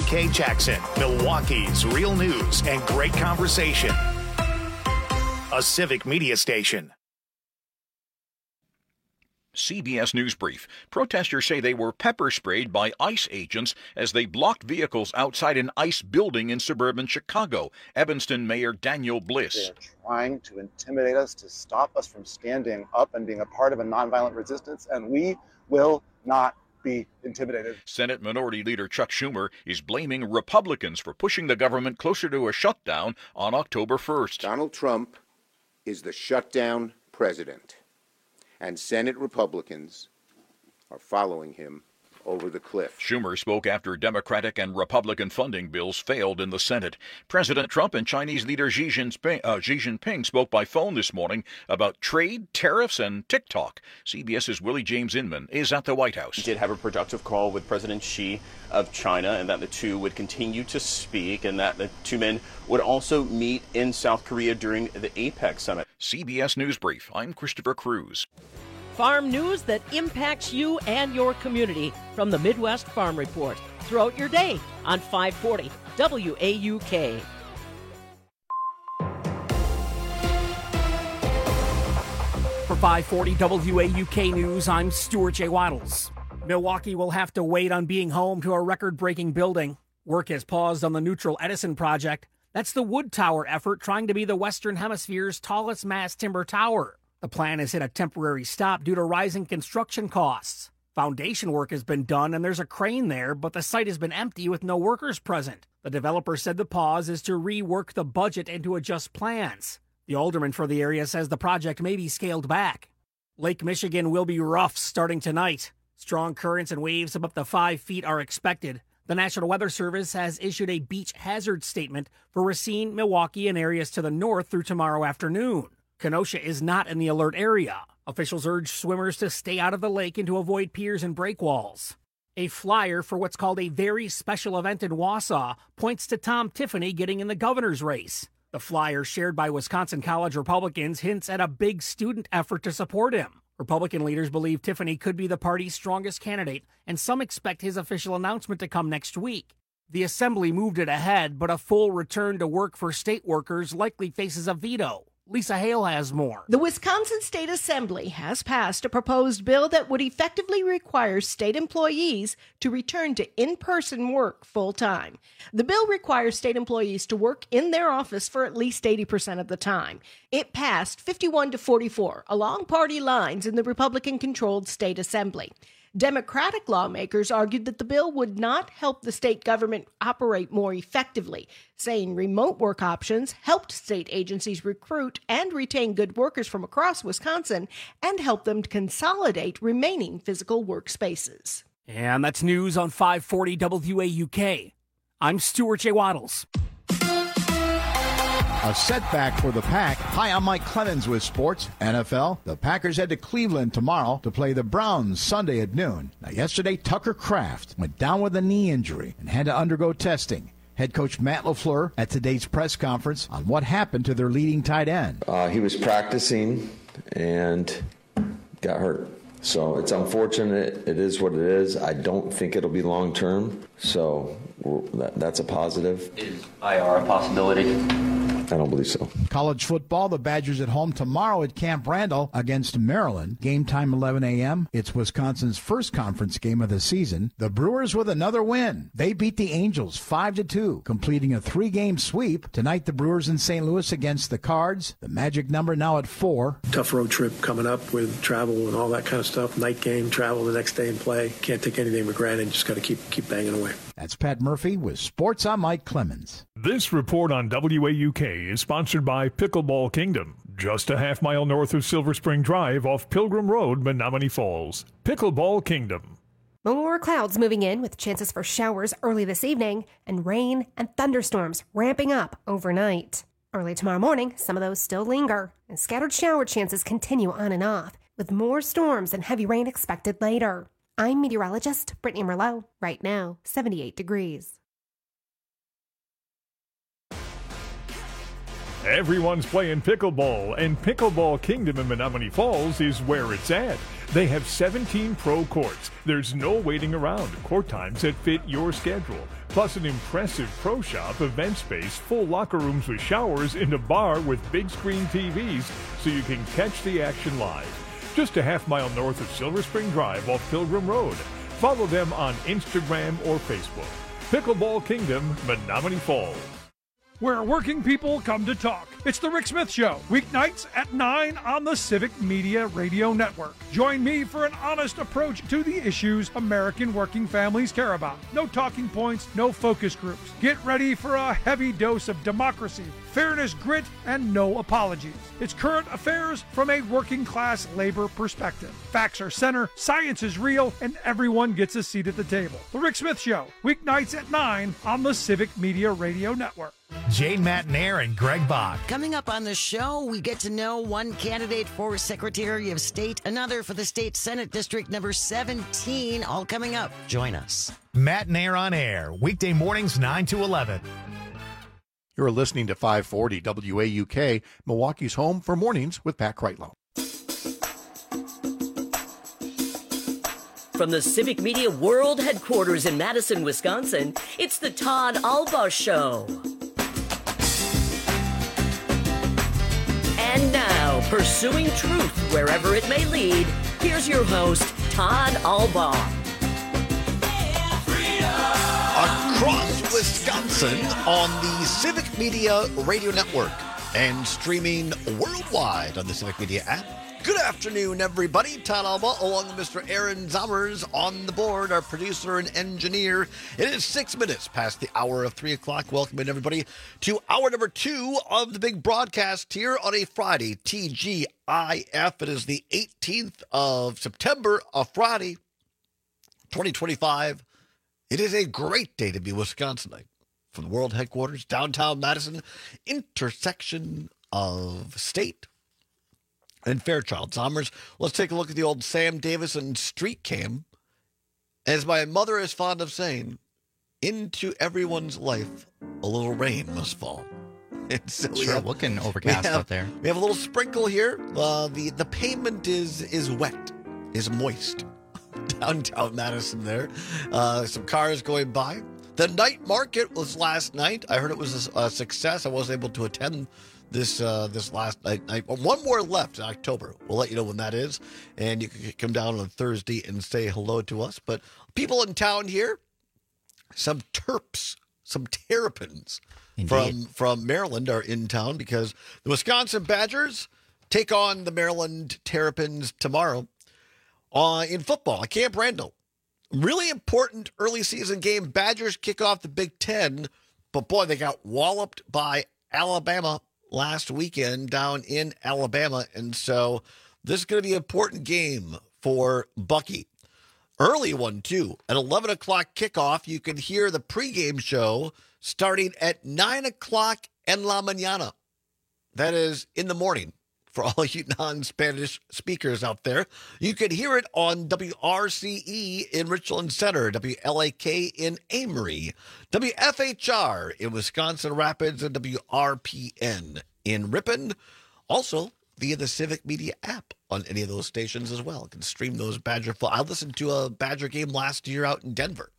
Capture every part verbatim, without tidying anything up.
K Jackson, Milwaukee's real news and great conversation. A Civic Media Station. C B S News Brief. Protesters say they were pepper sprayed by ICE agents as they blocked vehicles outside an ICE building in suburban Chicago. Evanston Mayor Daniel Bliss. They're trying to intimidate us, to stop us from standing up and being a part of a nonviolent resistance, and we will not be intimidated. Senate Minority Leader Chuck Schumer is blaming Republicans for pushing the government closer to a shutdown on October first. Donald Trump is the shutdown president, and Senate Republicans are following him over the cliff. Schumer spoke after Democratic and Republican funding bills failed in the Senate. President Trump and Chinese leader Xi Jinping, uh, Xi Jinping spoke by phone this morning about trade, tariffs, and TikTok. CBS's Willie James Inman is at the White House. He did have a productive call with President Xi of China, and that the two would continue to speak, and that the two men would also meet in South Korea during the APEC summit. C B S News Brief. I'm Christopher Cruz. Farm news that impacts you and your community from the Midwest Farm Report throughout your day on five forty W A U K. For five forty W A U K News, I'm Stuart J. Waddles. Milwaukee will have to wait on being home to a record-breaking building. Work has paused on the Neutral Edison project. That's the wood tower effort trying to be the Western Hemisphere's tallest mass timber tower. The plan has hit a temporary stop due to rising construction costs. Foundation work has been done and there's a crane there, but the site has been empty with no workers present. The developer said the pause is to rework the budget and to adjust plans. The alderman for the area says the project may be scaled back. Lake Michigan will be rough starting tonight. Strong currents and waves of up to five feet are expected. The National Weather Service has issued a beach hazard statement for Racine, Milwaukee, and areas to the north through tomorrow afternoon. Kenosha is not in the alert area. Officials urge swimmers to stay out of the lake and to avoid piers and breakwalls. A flyer for what's called a very special event in Wausau points to Tom Tiffany getting in the governor's race. The flyer, shared by Wisconsin College Republicans, hints at a big student effort to support him. Republican leaders believe Tiffany could be the party's strongest candidate, and some expect his official announcement to come next week. The Assembly moved it ahead, but a full return to work for state workers likely faces a veto. Lisa Hale has more. The Wisconsin State Assembly has passed a proposed bill that would effectively require state employees to return to in-person work full-time. The bill requires state employees to work in their office for at least eighty percent of the time. It passed fifty-one to forty-four along party lines in the Republican-controlled state assembly. Democratic lawmakers argued that the bill would not help the state government operate more effectively, saying remote work options helped state agencies recruit and retain good workers from across Wisconsin and help them to consolidate remaining physical workspaces. And that's news on five forty W A U K. I'm Stuart J. Waddles. A setback for the Pack. Hi, I'm Mike Clemens with Sports N F L. The Packers head to Cleveland tomorrow to play the Browns Sunday at noon. Now, yesterday, Tucker Kraft went down with a knee injury and had to undergo testing. Head coach Matt LaFleur at today's press conference on what happened to their leading tight end. Uh, he was practicing and got hurt. So it's unfortunate. It is what it is. I don't think it'll be long term. So that, that's a positive. Is I R a possibility? I don't believe so. College football, the Badgers at home tomorrow at Camp Randall against Maryland. Game time eleven a.m. It's Wisconsin's first conference game of the season. The Brewers with another win. They beat the Angels five to two, completing a three-game sweep. Tonight, the Brewers in Saint Louis against the Cards. The magic number now at four. Tough road trip coming up with travel and all that kind of stuff. Night game, travel the next day and play. Can't take anything for granted. Just got to keep keep banging away. That's Pat Murphy with Sports. I'm Mike Clemens. This report on W A U K is sponsored by Pickleball Kingdom, just a half mile north of Silver Spring Drive off Pilgrim Road, Menominee Falls. Pickleball Kingdom. More clouds moving in with chances for showers early this evening and rain and thunderstorms ramping up overnight. Early tomorrow morning, some of those still linger, and scattered shower chances continue on and off, with more storms and heavy rain expected later. I'm meteorologist Brittany Merlot. Right now, seventy-eight degrees. Everyone's playing pickleball, and Pickleball Kingdom in Menominee Falls is where it's at. They have seventeen pro courts. There's no waiting around. Court times that fit your schedule. Plus an impressive pro shop, event space, full locker rooms with showers, and a bar with big screen T Vs so you can catch the action live. Just a half mile north of Silver Spring Drive off Pilgrim Road. Follow them on Instagram or Facebook. Pickleball Kingdom, Menominee Falls. Where working people come to talk. It's the Rick Smith Show, weeknights at nine on the Civic Media Radio Network. Join me for an honest approach to the issues American working families care about. No talking points, no focus groups. Get ready for a heavy dose of democracy, fairness, grit, and no apologies. It's current affairs from a working class labor perspective. Facts are center, science is real, and everyone gets a seat at the table. The Rick Smith Show, weeknights at nine on the Civic Media Radio Network. Jane Matnair and Greg Bach. Coming up on the show, we get to know one candidate for Secretary of State, another for the State Senate District number seventeen. All coming up. Join us. Matnair on Air, weekday mornings nine to eleven. You're listening to five forty W A U K, Milwaukee's home for mornings with Pat Kreitlow. From the Civic Media World Headquarters in Madison, Wisconsin, it's the Todd Alba Show. And now, pursuing truth wherever it may lead, here's your host, Todd Alba. Across Wisconsin on the Civic Media Radio Network and streaming worldwide on the Civic Media app. Good afternoon, everybody. Todd Alba, along with Mister Aaron Zommers on the board, our producer and engineer. It is six minutes past the hour of three o'clock. Welcoming everybody to hour number two of the big broadcast here on a Friday, T G I F. It is the eighteenth of September, a Friday, twenty twenty-five. It is a great day to be Wisconsinite. From the world headquarters, downtown Madison, intersection of state and Fairchild. Zommers, let's take a look at the old Sam Davison street cam. As my mother is fond of saying, into everyone's life, a little rain must fall. And so sure, have, looking overcast have, out there. We have a little sprinkle here. Uh, the, the pavement is is wet, is moist. Downtown Madison there. Uh, some cars going by. The night market was last night. I heard it was a, a success. I wasn't able to attend this uh, this last night. I, one more left in October. We'll let you know when that is. And you can come down on Thursday and say hello to us. But people in town here, some Terps, some Terrapins from, from Maryland are in town because the Wisconsin Badgers take on the Maryland Terrapins tomorrow. Uh, in football at Camp Randall. Really important early season game. Badgers kick off the Big Ten, but boy, they got walloped by Alabama last weekend down in Alabama. And so this is going to be an important game for Bucky. Early one, too. At eleven o'clock kickoff, you can hear the pregame show starting at nine o'clock en la mañana. That is in the morning. For all you non-Spanish speakers out there, you can hear it on W R C E in Richland Center, W L A K in Amory, W F H R in Wisconsin Rapids, and W R P N in Ripon. Also, via the Civic Media app on any of those stations as well. You can stream those Badger. I listened to a Badger game last year out in Denver.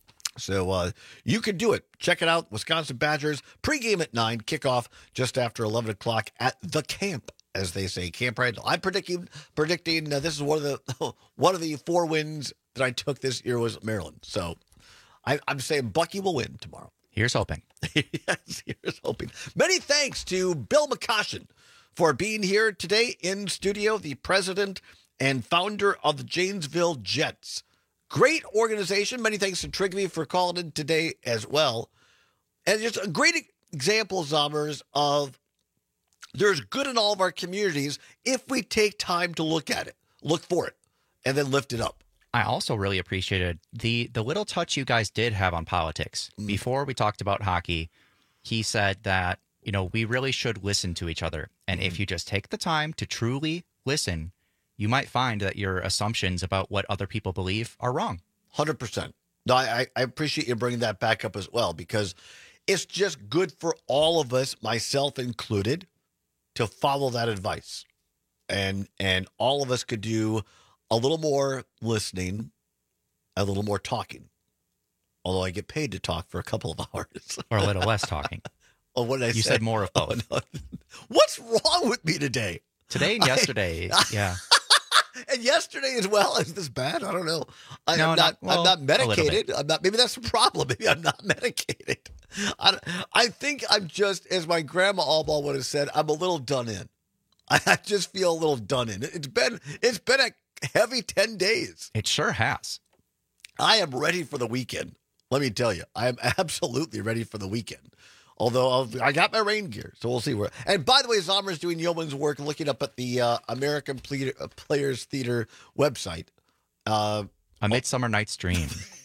So uh, you can do it. Check it out. Wisconsin Badgers, pregame at nine, kickoff just after eleven o'clock at the camp. As they say, Camp Randall. I'm predicting predicting uh, this is one of the one of the four wins that I took this year was Maryland. So I, I'm saying Bucky will win tomorrow. Here's hoping. Yes, here's hoping. Many thanks to Bill McCoshen for being here today in studio, the president and founder of the Janesville Jets. Great organization. Many thanks to Trigby for calling in today as well. And just a great example, Zommers, of there's good in all of our communities if we take time to look at it, look for it, and then lift it up. I also really appreciated the the little touch you guys did have on politics. Mm. Before we talked about hockey, he said that, you know, we really should listen to each other. And mm. if you just take the time to truly listen, you might find that your assumptions about what other people believe are wrong. one hundred percent. No, I, I appreciate you bringing that back up as well, because it's just good for all of us, myself included, to follow that advice. And and all of us could do a little more listening, a little more talking. Although I get paid to talk for a couple of hours. Or a little less talking. Oh, what did I you say? You said more of both. Oh, no. What's wrong with me today? Today and yesterday, I, yeah. And yesterday as well. Is this bad? I don't know. I, no, I'm not. well, I'm not medicated. I'm not. Maybe that's the problem. Maybe I'm not medicated. I, I think I'm just, as my grandma Allball would have said, I'm a little done in. I, I just feel a little done in. It's been. It's been a heavy ten days. It sure has. I am ready for the weekend. Let me tell you, I am absolutely ready for the weekend. Although I'll, I got my rain gear, so we'll see where. And by the way, Zomer's doing yeoman's work looking up at the uh, American Ple- Players Theater website. Uh, A Midsummer Night's Dream.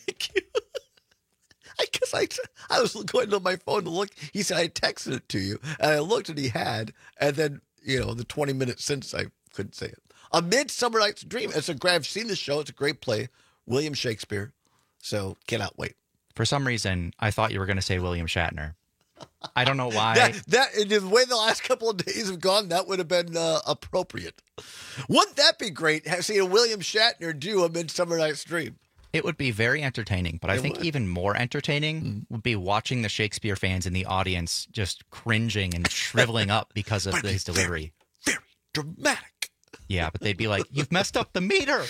I guess I, I was going to my phone to look. He said I texted it to you, and I looked and he had. And then, you know, the twenty minutes since I couldn't say it. A Midsummer Night's Dream. It's a great. I've seen the show. It's a great play. William Shakespeare. So cannot wait. For some reason, I thought you were going to say William Shatner. I don't know why. that, that the way the last couple of days have gone, that would have been uh, appropriate. Wouldn't that be great? Have seen William Shatner do A Midsummer Night's Dream. It would be very entertaining, but I It think would. even more entertaining Mm-hmm. would be watching the Shakespeare fans in the audience just cringing and shriveling up because of But his very, delivery. Very dramatic. Yeah, but they'd be like, "You've messed up the meter."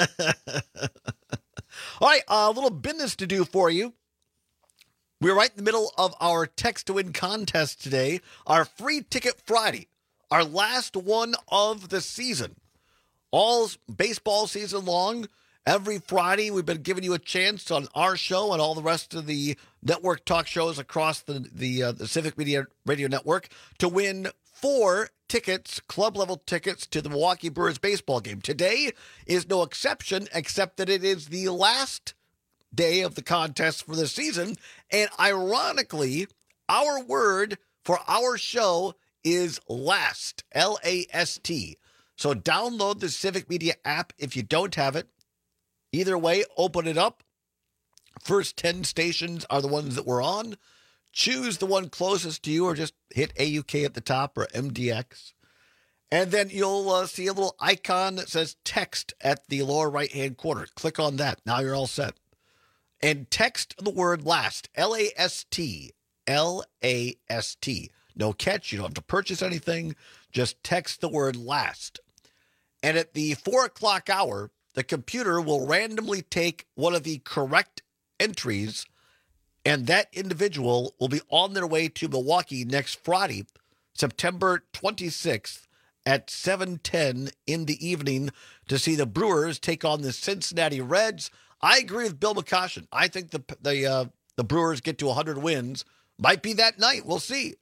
All right, a little business to do for you. We're right in the middle of our text to win contest today, our free ticket Friday, our last one of the season. All baseball season long, every Friday we've been giving you a chance on our show and all the rest of the network talk shows across the the, uh, the Civic Media Radio Network to win four tickets, club level tickets to the Milwaukee Brewers baseball game. Today is no exception, except that it is the last day of the contest for the season. And ironically, our word for our show is last, L A S T. So download the Civic Media app if you don't have it. Either way, open it up. First ten stations are the ones that we're on. Choose the one closest to you or just hit A U K at the top or M D X. And then you'll uh, see a little icon that says text at the lower right-hand corner. Click on that. Now you're all set. And text the word last, L A S T, L A S T. No catch. You don't have to purchase anything. Just text the word last. And at the four o'clock hour, the computer will randomly take one of the correct entries, and that individual will be on their way to Milwaukee next Friday, September twenty-sixth at seven ten in the evening to see the Brewers take on the Cincinnati Reds. I agree with Bill McCoshen. I think the the uh, the Brewers get to one hundred wins. Might be that night. We'll see.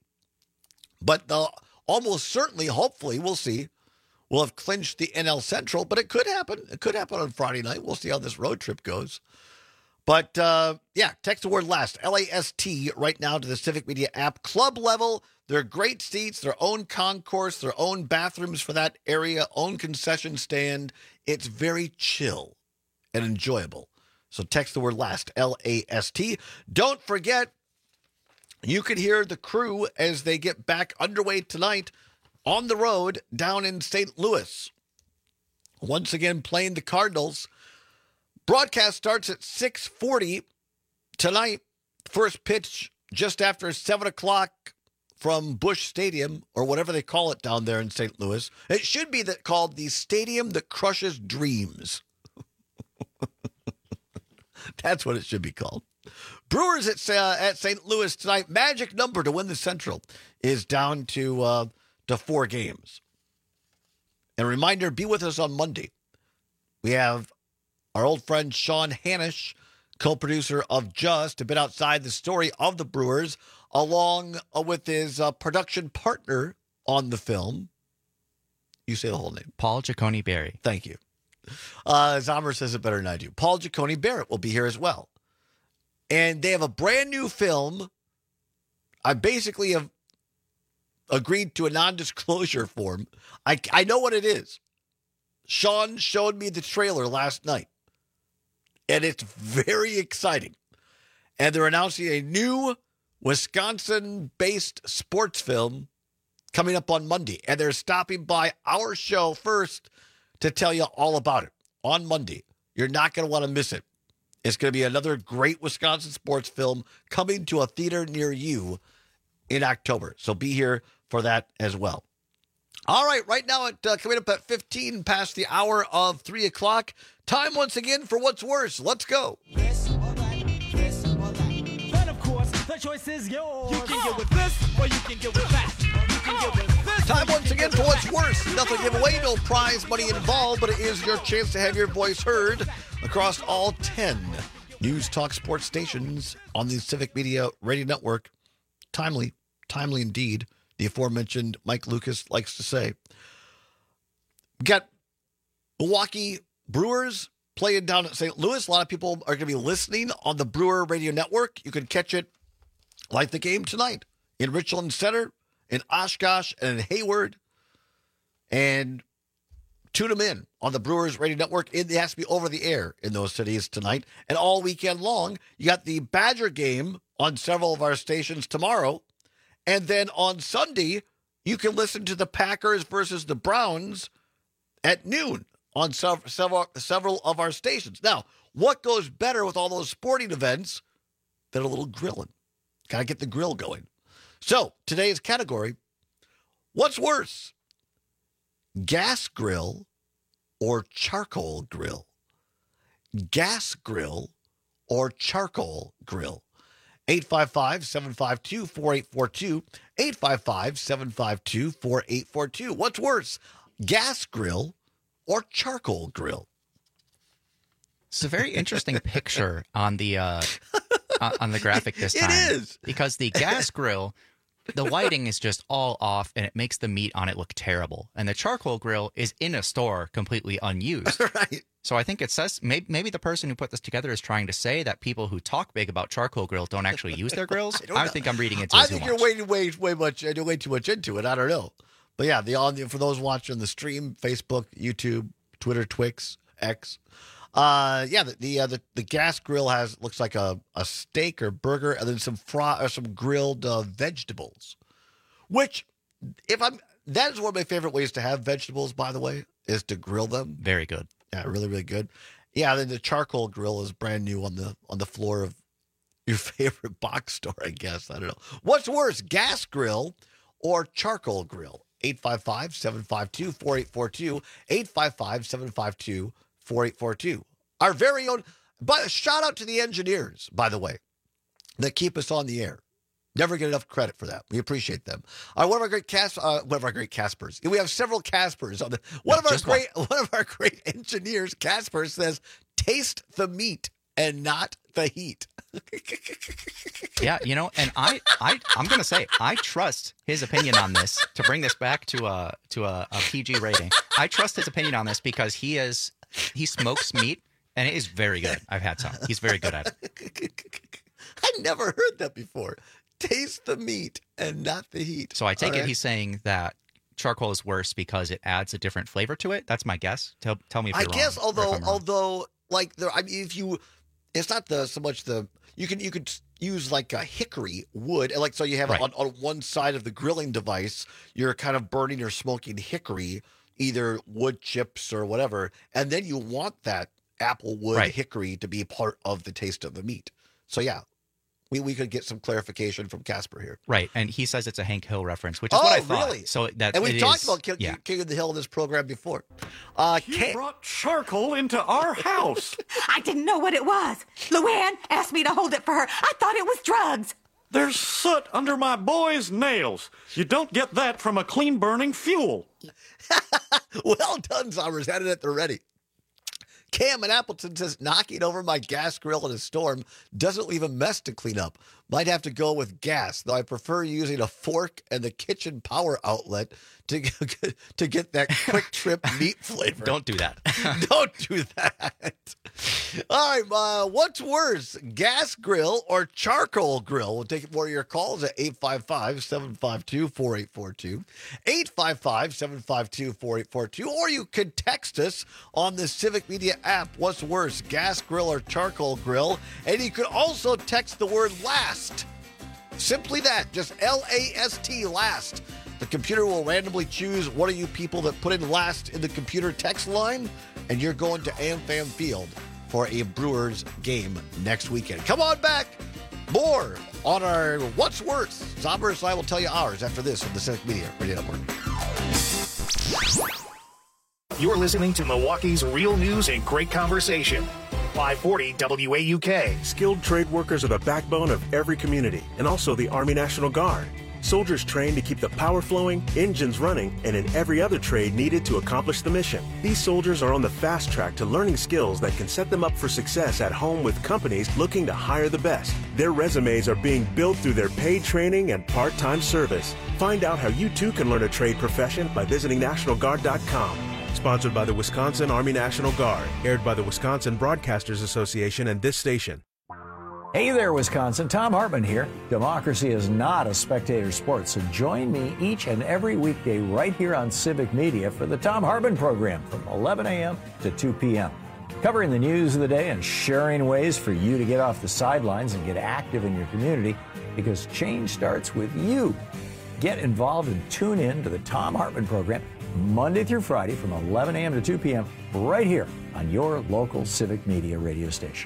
But the, almost certainly, hopefully, we'll see. We'll have clinched the N L Central, but it could happen. It could happen on Friday night. We'll see how this road trip goes. But, uh, yeah, text the word last, L A S T, right now to the Civic Media app. Club level, they're great seats, their own concourse, their own bathrooms for that area, own concession stand. It's very chill and enjoyable. So text the word last, L A S T. Don't forget, you can hear the crew as they get back underway tonight on the road down in Saint Louis. Once again, playing the Cardinals. Broadcast starts at six forty tonight. First pitch just after seven o'clock from Busch Stadium, or whatever they call it down there in Saint Louis. It should be that called the Stadium that Crushes Dreams. That's what it should be called. Brewers at, uh, at Saint Louis tonight. Magic number to win the Central is down to, uh, to four games. And a reminder, be with us on Monday. We have our old friend Sean Hanish, co-producer of Just, a bit outside the story of the Brewers, along with his uh, production partner on the film. You say the whole name. Paul Giacone Barry. Thank you. Uh, Zomer says it better than I do. Paul Giacone Barrett will be here as well. And they have a brand new film. I basically have agreed to a non-disclosure form. I, I know what it is. Sean showed me the trailer last night. And it's very exciting. And they're announcing a new Wisconsin-based sports film coming up on Monday. And they're stopping by our show first to tell you all about it. on Monday. You're not going to want to miss it. It's going to be another great Wisconsin sports film coming to a theater near you in October. So be here for that as well. All right, right now, at, uh, coming up at fifteen past the hour of three o'clock, time once again for What's Worse. Let's go. This or that, this or that. Then, of course, the choice is yours. You can get with this or you can get with that. You can get with this. Time once again for What's Worse. Nothing to give away, no prize money involved, but it is your chance to have your voice heard across all ten News Talk sports stations on the Civic Media Radio Network. Timely, timely indeed. The aforementioned Mike Lucas likes to say. We got Milwaukee Brewers playing down at Saint Louis. A lot of people are going to be listening on the Brewer Radio Network. You can catch it like the game tonight in Richland Center, in Oshkosh, and in Hayward. And tune them in on the Brewers Radio Network. It has to be over the air in those cities tonight. And all weekend long, you got the Badger game on several of our stations tomorrow. And then on Sunday, you can listen to the Packers versus the Browns at noon on several, several, several of our stations. Now, what goes better with all those sporting events than a little grilling? Got to get the grill going. So, today's category, what's worse, gas grill or charcoal grill? Gas grill or charcoal grill? eight five five, seven five two, four eight four two, eight five five, seven five two, four eight four two. What's worse, gas grill or charcoal grill? It's a very interesting picture on the uh, on the graphic this time. It is. Because the gas grill, the lighting is just all off, and it makes the meat on it look terrible. And the charcoal grill is in a store completely unused. Right. So I think it says, maybe, maybe the person who put this together is trying to say that people who talk big about charcoal grill don't actually use their grills. I, I think I'm reading into it I too think much. you're way, way, way much, uh, way too much into it. I don't know. But yeah, the on for those watching the stream, Facebook, YouTube, Twitter, Twix, X. Uh, yeah, the the, uh, the the gas grill has looks like a, a steak or burger, and then some fry or some grilled uh, vegetables. Which, if I'm that is one of my favorite ways to have vegetables. By the way, is to grill them. Very good. Yeah, really, really good. Yeah, then the charcoal grill is brand new on the on the floor of your favorite box store, I guess. I don't know. What's worse, gas grill or charcoal grill? eight five five, seven five two, four eight four two, eight five five, seven five two, four eight four two. Our very own, but shout out to the engineers, by the way, that keep us on the air. Never get enough credit for that. We appreciate them. Uh, one of our great Cas- uh, one of our great Caspers. We have several Caspers on the. One No, of our just great, one. one of our great engineers, Casper, says, "Taste the meat and not the heat." Yeah, you know, and I, I, I'm gonna say I trust his opinion on this. To bring this back to a to a, a P G rating, I trust his opinion on this because he is he smokes meat and it is very good. I've had some. He's very good at it. I never heard that before. Taste the meat and not the heat. So I take All it right. he's saying that charcoal is worse because it adds a different flavor to it. That's my guess. Tell tell me if I you're wrong. guess, or if although, I'm wrong. although, like, there, I mean, if you, it's not the so much the you can you could use like a hickory wood, and like so you have Right. on, on one side of the grilling device, you're kind of burning or smoking hickory, either wood chips or whatever, and then you want that apple wood Right. hickory to be part of the taste of the meat. So yeah, we we could get some clarification from Casper here. Right, and he says it's a Hank Hill reference, which is Oh, what I thought. really? So that And we've it talked is- about King, yeah. King of the Hill in this program before. Uh, You brought charcoal into our house. I didn't know what it was. Luann asked me to hold it for her. I thought it was drugs. There's soot under my boy's nails. You don't get that from a clean-burning fuel. Well done, Summers. Had it at the ready. Cam in Appleton says, knocking over my gas grill in a storm doesn't leave a mess to clean up. Might have to go with gas, though I prefer using a fork and the kitchen power outlet to get, to get that quick trip meat flavor. Don't do that. Don't do that. All right, uh, what's worse, gas grill or charcoal grill? We'll take more of your calls at eight five five, seven five two, four eight four two, eight five five, seven five two, four eight four two, or you could text us on the Civic Media app. What's worse, gas grill or charcoal grill? And you could also text the word last. Simply that, just L A S T, last. The computer will randomly choose one of you people that put in last in the computer text line, and you're going to AmFam Field for a Brewers game next weekend. Come on back. More on our What's Worse. Zombers and I will tell you ours after this on the Civic Media Radio Network. You're listening to Milwaukee's Real News and Great Conversation. five forty W A U K. Skilled trade workers are the backbone of every community and also the Army National Guard. Soldiers trained to keep the power flowing, engines running, and in every other trade needed to accomplish the mission. These soldiers are on the fast track to learning skills that can set them up for success at home with companies looking to hire the best. Their resumes are being built through their paid training and part-time service. Find out how you too can learn a trade profession by visiting National Guard dot com. Sponsored by the Wisconsin Army National Guard. Aired by the Wisconsin Broadcasters Association and this station. Hey there, Wisconsin. Tom Hartman here. Democracy is not a spectator sport, so join me each and every weekday right here on Civic Media for the Tom Hartman program from eleven a.m. to two p.m. Covering the news of the day and sharing ways for you to get off the sidelines and get active in your community, because change starts with you. Get involved and tune in to the Tom Hartman program Monday through Friday from eleven a.m. to two p.m. right here on your local Civic Media radio station.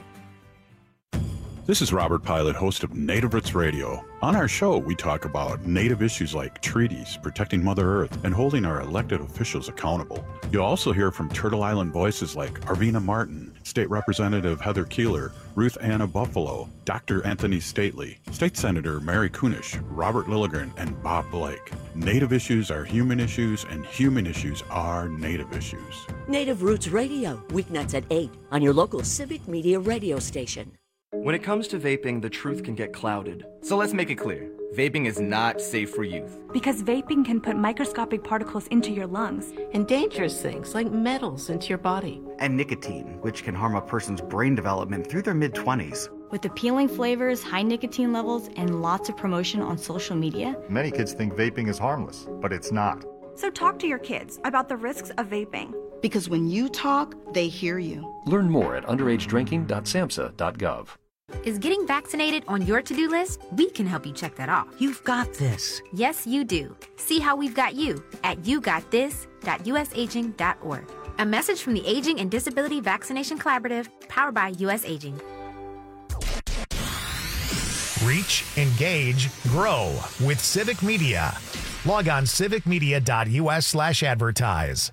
This is Robert Pilot, host of Native Roots Radio. On our show, we talk about Native issues like treaties, protecting Mother Earth, and holding our elected officials accountable. You'll also hear from Turtle Island voices like Arvina Martin, State Representative Heather Keeler, Ruth Anna Buffalo, Doctor Anthony Stately, State Senator Mary Kunish, Robert Lilligren, and Bob Blake. Native issues are human issues, and human issues are Native issues. Native Roots Radio, weeknights at eight on your local Civic Media radio station. When it comes to vaping, the truth can get clouded. So let's make it clear. Vaping is not safe for youth. Because vaping can put microscopic particles into your lungs. And dangerous things like metals into your body. And nicotine, which can harm a person's brain development through their mid-twenties. With appealing flavors, high nicotine levels, and lots of promotion on social media. Many kids think vaping is harmless, but it's not. So talk to your kids about the risks of vaping. Because when you talk, they hear you. Learn more at underage drinking dot samhsa dot gov. Is getting vaccinated on your to-do list? We can help you check that off. You've got this. Yes, you do. See how we've got you at you got this dot u s aging dot org. A message from the Aging and Disability Vaccination Collaborative, powered by U S Aging. Reach, engage, grow with Civic Media. Log on civic media dot u s slash advertise.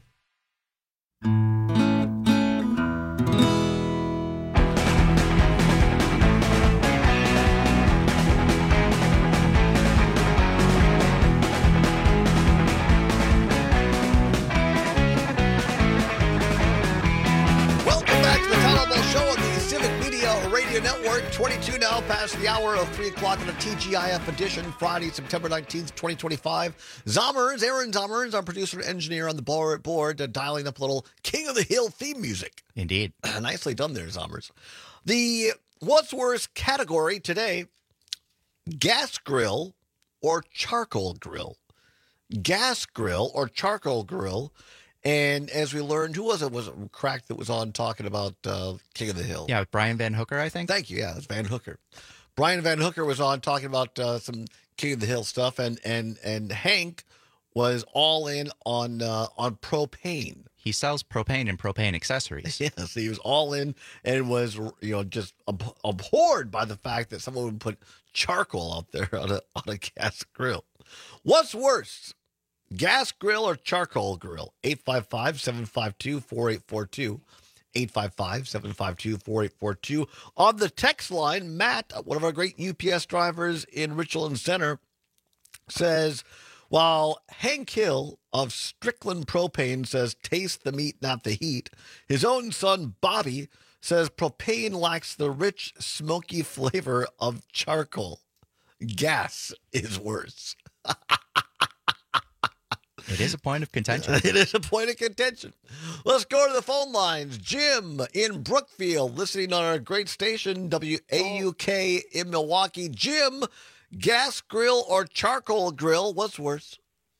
Radio Network, twenty-two now past the hour of three o'clock on the T G I F edition, Friday, September nineteenth, twenty twenty-five. Zommers, Aaron Zommers, our producer and engineer on the board, board uh, dialing up a little King of the Hill theme music. Indeed. Nicely done there, Zommers. The What's Worse category today, gas grill or charcoal grill. Gas grill or charcoal grill. And as we learned, who was it? Was it Crack that was on talking about uh, King of the Hill? Yeah, Brian Van Hooker, I think. Thank you. Yeah, it's Van Hooker. Brian Van Hooker was on talking about uh, some King of the Hill stuff, and and and Hank was all in on uh, on propane. He sells propane and propane accessories. Yes, he was all in and was, you know, just ab- abhorred by the fact that someone would put charcoal out there on a on a gas grill. What's worse? Gas grill or charcoal grill? eight five five, seven five two, four eight four two. eight five five, seven five two, four eight four two. On the text line, Matt, one of our great U P S drivers in Richland Center, says, while Hank Hill of Strickland Propane says, taste the meat, not the heat, his own son, Bobby, says propane lacks the rich, smoky flavor of charcoal. Gas is worse. It is a point of contention. It is a point of contention. Let's go to the phone lines. Jim in Brookfield, listening on our great station, W A U K in Milwaukee. Jim, gas grill or charcoal grill, what's worse?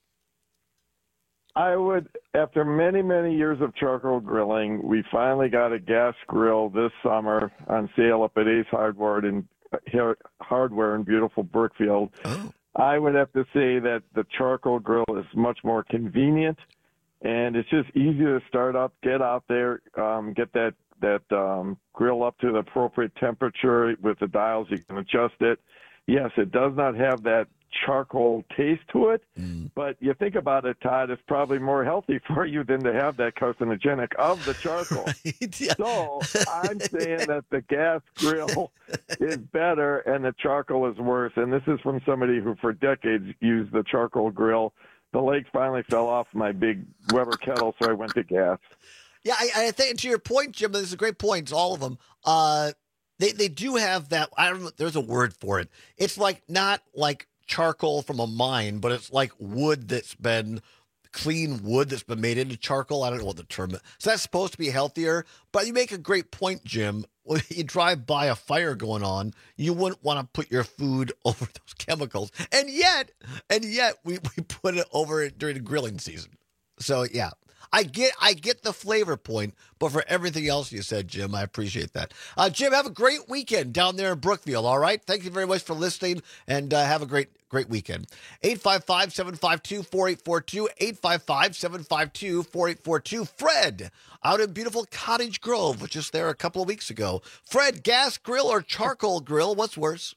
I would, after many, many years of charcoal grilling, we finally got a gas grill this summer on sale up at Ace Hardware in, Hardware in beautiful Brookfield. Oh. I would have to say that the charcoal grill is much more convenient, and it's just easy to start up, get out there, um, get that that um, grill up to the appropriate temperature with the dials. You can adjust it. Yes, it does not have that charcoal taste to it, mm. but you think about it, Todd, it's probably more healthy for you than to have that carcinogenic of the charcoal. Right, yeah. So I'm saying that the gas grill is better and the charcoal is worse. And this is from somebody who for decades used the charcoal grill. The legs finally fell off my big Weber kettle, so I went to gas. Yeah, I, I think to your point, Jim, this is a great point. It's all of them. Uh, they they do have that. I don't know. There's a word for it. It's like not like charcoal from a mine, but it's like wood that's been clean wood that's been made into charcoal. I don't know what the term is. So that's supposed to be healthier. But you make a great point, Jim. When you drive by a fire going on, you wouldn't want to put your food over those chemicals. And yet, and yet we, we put it over it during the grilling season. So yeah. I get I get the flavor point, but for everything else you said, Jim, I appreciate that. Uh, Jim, have a great weekend down there in Brookfield, all right? Thank you very much for listening, and uh, have a great, great weekend. eight five five, seven five two, four eight four two, eight five five, seven five two, four eight four two. Fred, out in beautiful Cottage Grove, was just there a couple of weeks ago. Fred, gas grill or charcoal grill, what's worse?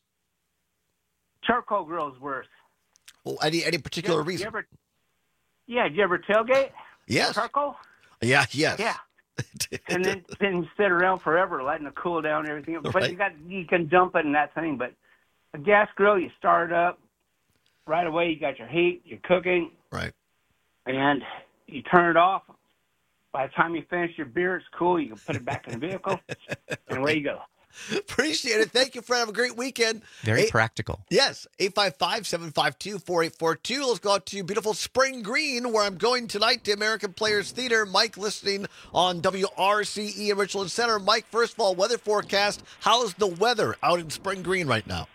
Charcoal grill is worse. Well, any, any particular you ever, reason? You ever, yeah, did you ever tailgate? Yes. Charcoal? Yeah, yes. Yeah. And then, then you sit around forever letting it cool down and everything. But Right. you got you can dump it in that thing. But a gas grill, you start it up right away. You got your heat, you're cooking. Right. And you turn it off. By the time you finish your beer, it's cool. You can put it back in the vehicle, and away you go. Appreciate it. Thank you, Fred. Have a great weekend. Very Eight- practical. Yes, eight five five, seven five two, four eight four two. Let's go out to beautiful Spring Green, where I'm going tonight to American Players Theater. Mike listening on W R C E in Richland Center. Mike, first of all, weather forecast. How's the weather out in Spring Green right now?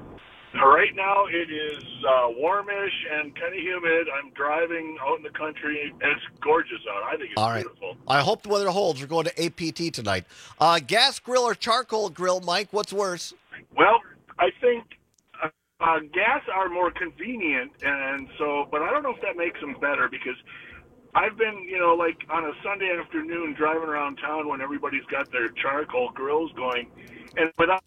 Right now, it is uh, warmish and kind of humid. I'm driving out in the country, and it's gorgeous out. I think it's All right. beautiful. I hope the weather holds. We're going to A P T tonight. Uh, gas grill or charcoal grill, Mike? What's worse? Well, I think uh, uh, gas are more convenient, and so, but I don't know if that makes them better because I've been, you know, like on a Sunday afternoon driving around town when everybody's got their charcoal grills going, and without.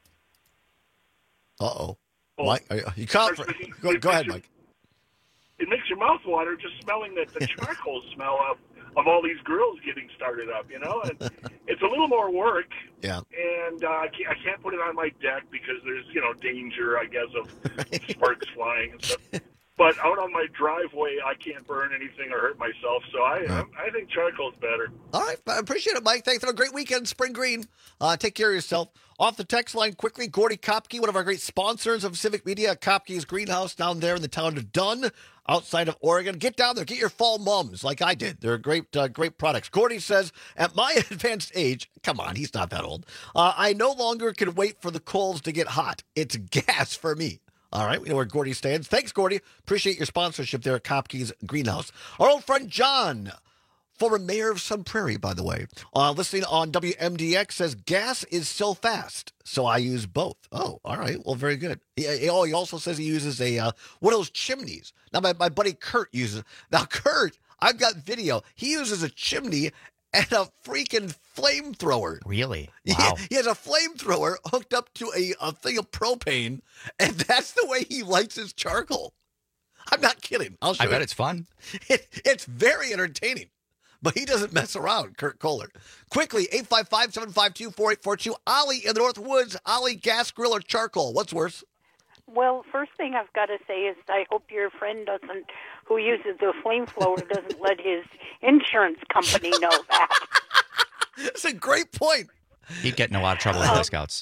Uh oh. Mike, are you, you caught for, go, go ahead, Mike. It makes your mouth water just smelling that the charcoal smell of, of all these grills getting started up, you know? And it's a little more work. Yeah. And uh, I, can't, I can't put it on my deck because there's, you know, danger, I guess, of sparks flying and stuff. But out on my driveway, I can't burn anything or hurt myself. So I right. I, I think charcoal's better. All right. I appreciate it, Mike. Thanks. Have a great weekend, Spring Green. Uh, take care of yourself. Off the text line quickly, Gordy Kopke, one of our great sponsors of Civic Media, Kopke's Greenhouse down there in the town of Dunn, outside of Oregon. Get down there. Get your fall mums like I did. They're great, uh, great products. Gordy says, at my advanced age, come on, he's not that old, uh, I no longer can wait for the coals to get hot. It's gas for me. All right, we know where Gordy stands. Thanks, Gordy. Appreciate your sponsorship there at Kopke's Greenhouse. Our old friend John, former mayor of Sun Prairie, by the way, uh, listening on W M D X, says gas is so fast, so I use both. Oh, all right. Well, very good. He, oh, he also says he uses a uh, one of those chimneys. Now, my, my buddy Kurt uses. Now, Kurt, I've got video. He uses a chimney and a freaking flamethrower. Really? Wow. He, he has a flamethrower hooked up to a, a thing of propane, and that's the way he lights his charcoal. I'm not kidding. I'll show I you. bet it's fun. It, it's very entertaining. But he doesn't mess around, Kurt Kohler. Quickly, eight five five, seven five two, four eight four two. Ollie in the North Woods. Ollie, gas grill or charcoal? What's worse? Well, first thing I've got to say is I hope your friend doesn't, who uses the flamethrower, doesn't let his insurance company know that. That's a great point. He'd get in a lot of trouble with Boy Scouts.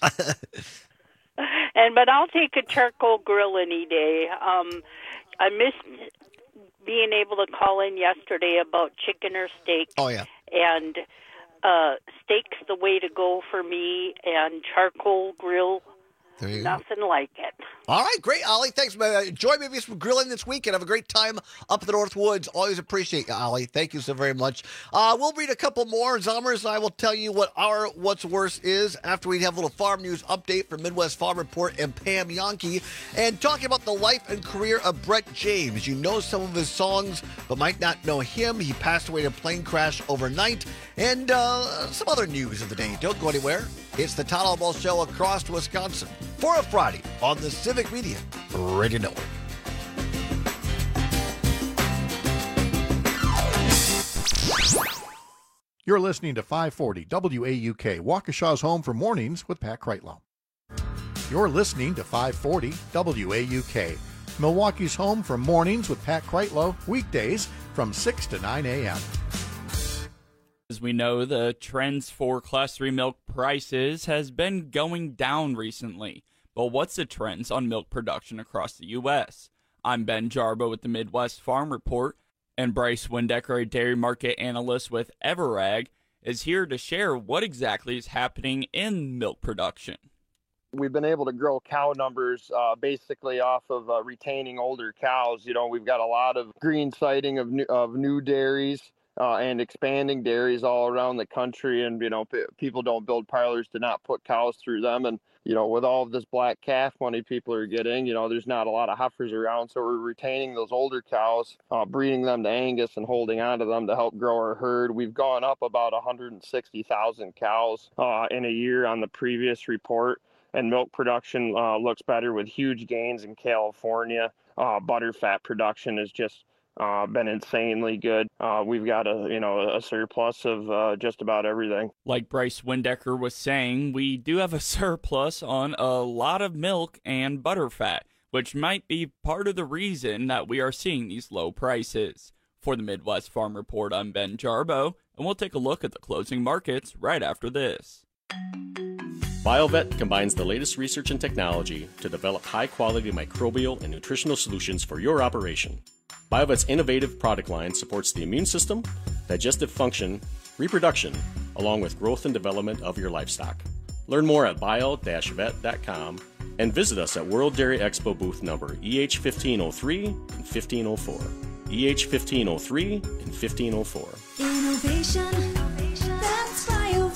And but I'll take a charcoal grill any day. Um, I missed being able to call in yesterday about chicken or steak. Oh, yeah. And uh, steak's the way to go for me, and charcoal grill There you Nothing go. like it. All right, great, Ollie. Thanks. Enjoy maybe some grilling this weekend. Have a great time up in the North Woods. Always appreciate you, Ollie. Thank you so very much. Uh, we'll read a couple more. Zommers and I will tell you what our What's Worse is after we have a little farm news update from Midwest Farm Report and Pam Yonke, and talking about the life and career of Brett James. You know some of his songs, but might not know him. He passed away in a plane crash overnight, and uh, some other news of the day. Don't go anywhere. It's the Todd Ball Show across Wisconsin for a Friday on the Civic Media Radio Network. You're listening to five forty W A U K, Waukesha's home for mornings with Pat Kreitlow. You're listening to five forty W A U K, Milwaukee's home for mornings with Pat Kreitlow, weekdays from six to nine a.m. As we know, the trends for Class three milk prices has been going down recently. But what's the trends on milk production across the U S? I'm Ben Jarbo with the Midwest Farm Report, and Bryce Windecker, a dairy market analyst with Everag, is here to share what exactly is happening in milk production. We've been able to grow cow numbers uh, basically off of uh, retaining older cows. You know, we've got a lot of green sighting of new, of new dairies. Uh, and expanding dairies all around the country. And, you know, p- people don't build parlors to not put cows through them. And, you know, with all of this black calf money people are getting, you know, there's not a lot of heifers around. So we're retaining those older cows, uh, breeding them to Angus and holding on to them to help grow our herd. We've gone up about one hundred sixty thousand cows uh, in a year on the previous report. And milk production uh, looks better with huge gains in California. Uh, butterfat production is just Uh, been insanely good. Uh, we've got a you know a surplus of uh, just about everything. Like Bryce Windecker was saying, we do have a surplus on a lot of milk and butterfat, which might be part of the reason that we are seeing these low prices. For the Midwest Farm Report, I'm Ben Jarbo, and we'll take a look at the closing markets right after this. BioVet combines the latest research and technology to develop high-quality microbial and nutritional solutions for your operation. BioVet's innovative product line supports the immune system, digestive function, reproduction, along with growth and development of your livestock. Learn more at bio dash vet dot com and visit us at World Dairy Expo booth number E H fifteen oh three and fifteen oh four. E H fifteen oh three and fifteen oh four. Innovation, that's BioVet.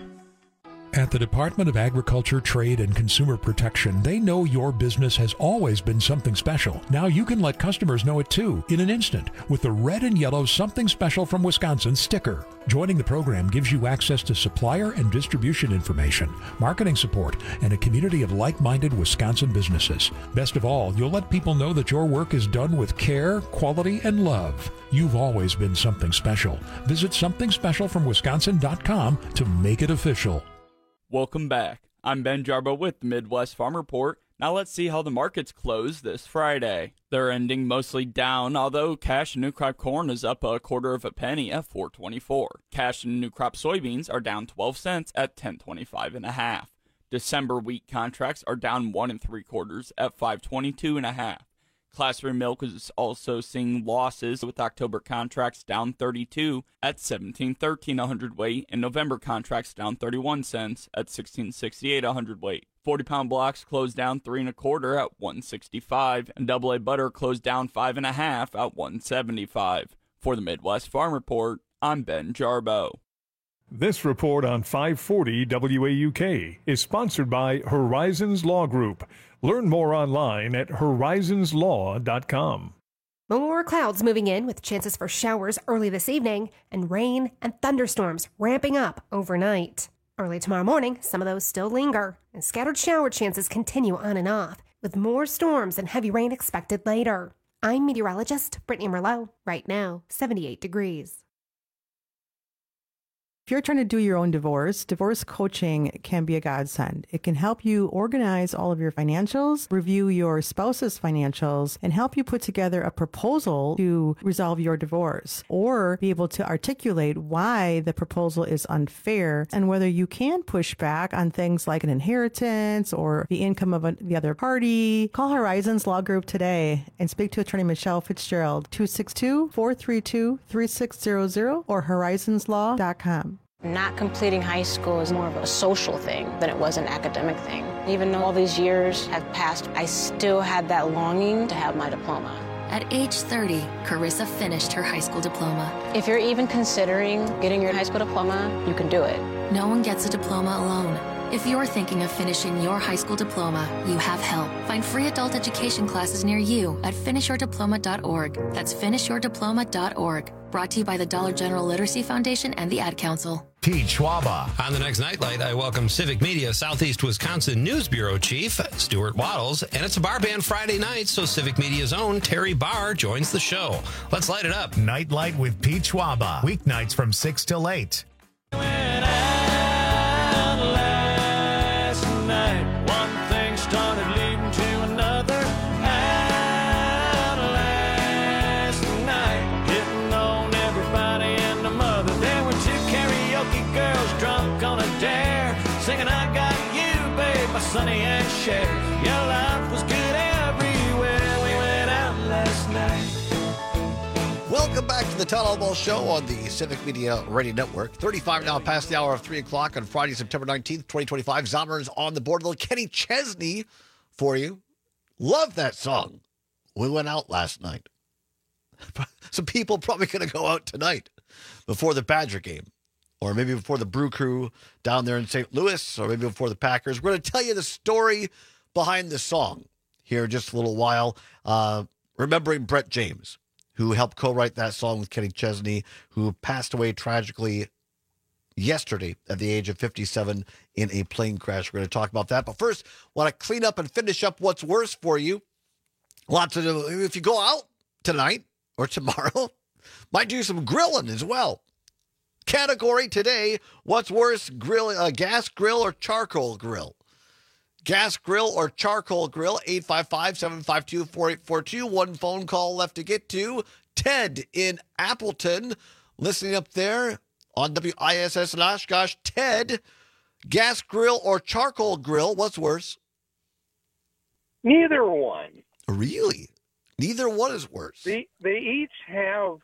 At the Department of Agriculture, Trade, and Consumer Protection, they know your business has always been something special. Now you can let customers know it too, in an instant, with the red and yellow Something Special from Wisconsin sticker. Joining the program gives you access to supplier and distribution information, marketing support, and a community of like-minded Wisconsin businesses. Best of all, you'll let people know that your work is done with care, quality, and love. You've always been something special. Visit something special from wisconsin dot com to make it official. Welcome back. I'm Ben Jarbo with the Midwest Farm Report. Now let's see how the markets close this Friday. They're ending mostly down, although cash and new crop corn is up a quarter of a penny at four twenty-four. Cash and new crop soybeans are down twelve cents at ten twenty-five and a half. December wheat contracts are down one and three quarters at five twenty-two and a half. Class three milk is also seeing losses, with October contracts down thirty-two at seventeen thirteen a hundredweight, and November contracts down thirty-one cents at sixteen sixty-eight a hundredweight. forty pound blocks closed down three and a quarter at one sixty-five, and double A butter closed down five and a half at one seventy-five. For the Midwest Farm Report, I'm Ben Jarbo. This report on five forty W A U K is sponsored by Horizons Law Group. Learn more online at horizons law dot com. More clouds moving in with chances for showers early this evening and rain and thunderstorms ramping up overnight. Early tomorrow morning, some of those still linger, and scattered shower chances continue on and off, with more storms and heavy rain expected later. I'm meteorologist Brittany Merlot. Right now, seventy-eight degrees. If you're trying to do your own divorce, divorce coaching can be a godsend. It can help you organize all of your financials, review your spouse's financials, and help you put together a proposal to resolve your divorce, or be able to articulate why the proposal is unfair and whether you can push back on things like an inheritance or the income of a, the other party. Call Horizons Law Group today and speak to attorney Michelle Fitzgerald, two six two, four three two, three six zero zero or horizons law dot com. Not completing high school is more of a social thing than it was an academic thing. Even though all these years have passed, I still had that longing to have my diploma. At age thirty, Carissa finished her high school diploma. If you're even considering getting your high school diploma, you can do it. No one gets a diploma alone. If you're thinking of finishing your high school diploma, you have help. Find free adult education classes near you at finish your diploma dot org. That's finish your diploma dot org. Brought to you by the Dollar General Literacy Foundation and the Ad Council. Pete Schwaba. On the next Nightlight, I welcome Civic Media Southeast Wisconsin News Bureau Chief Stuart Waddles, and it's a bar band Friday night, so Civic Media's own Terry Barr joins the show. Let's light it up. Nightlight with Pete Schwaba. Weeknights from six till eight. Started leading to another out last night, hitting on everybody and the mother. There were two karaoke girls drunk on a dare, singing I Got You, babe, by Sonny and Cher. Your life was good everywhere. We went out last night. Welcome back to the Town Hall Ball Show on the Civic Media Radio Network. thirty-five now past the hour of three o'clock on Friday, September nineteenth, twenty twenty-five. Zommers on the board. A little Kenny Chesney for you. Love that song. We went out last night. Some people probably going to go out tonight before the Badger game, or maybe before the Brew Crew down there in Saint Louis, or maybe before the Packers. We're going to tell you the story behind the song here in just a little while. Uh, remembering Brett James, who helped co-write that song with Kenny Chesney, who passed away tragically yesterday at the age of fifty-seven in a plane crash. We're going to talk about that. But first, want to clean up and finish up what's worse for you. Lots of, if you go out tonight or tomorrow, might do some grilling as well. Category today, what's worse, grill, uh, gas grill or charcoal grill? Gas grill or charcoal grill, eight five five, seven five two, four eight four two. One phone call left to get to. Ted in Appleton, listening up there on W I S S in Oshkosh. Ted, gas grill or charcoal grill, what's worse? Neither one. Really? Neither one is worse. They, they each have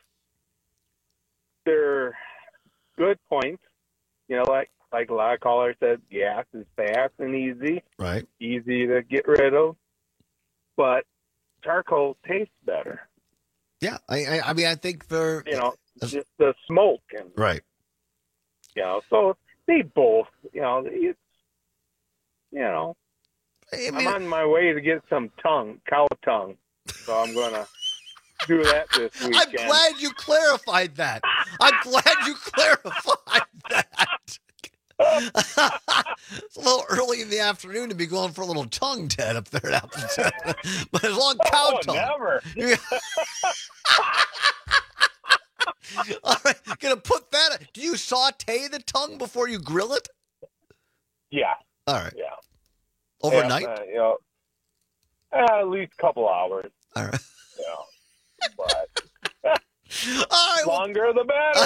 their good points. You know, like Like a lot of callers said, gas is fast and easy. Right. Easy to get rid of. But charcoal tastes better. Yeah. I I, I mean, I think for... You know, just the smoke. And, right. You know, so they both, you know, it's, you know, I mean, I'm on my way to get some tongue, cow tongue. So I'm going to do that this weekend. I'm glad you clarified that. I'm glad you clarified that. It's a little early in the afternoon to be going for a little tongue, Ted, up there at Appleton. But as long cow oh, tongue. Never. All right, gonna put that. Do you saute the tongue before you grill it? Yeah. All right. Yeah. Overnight? Yeah, uh, you know, uh, at least a couple hours. All right. You know, but All right, longer well, the better.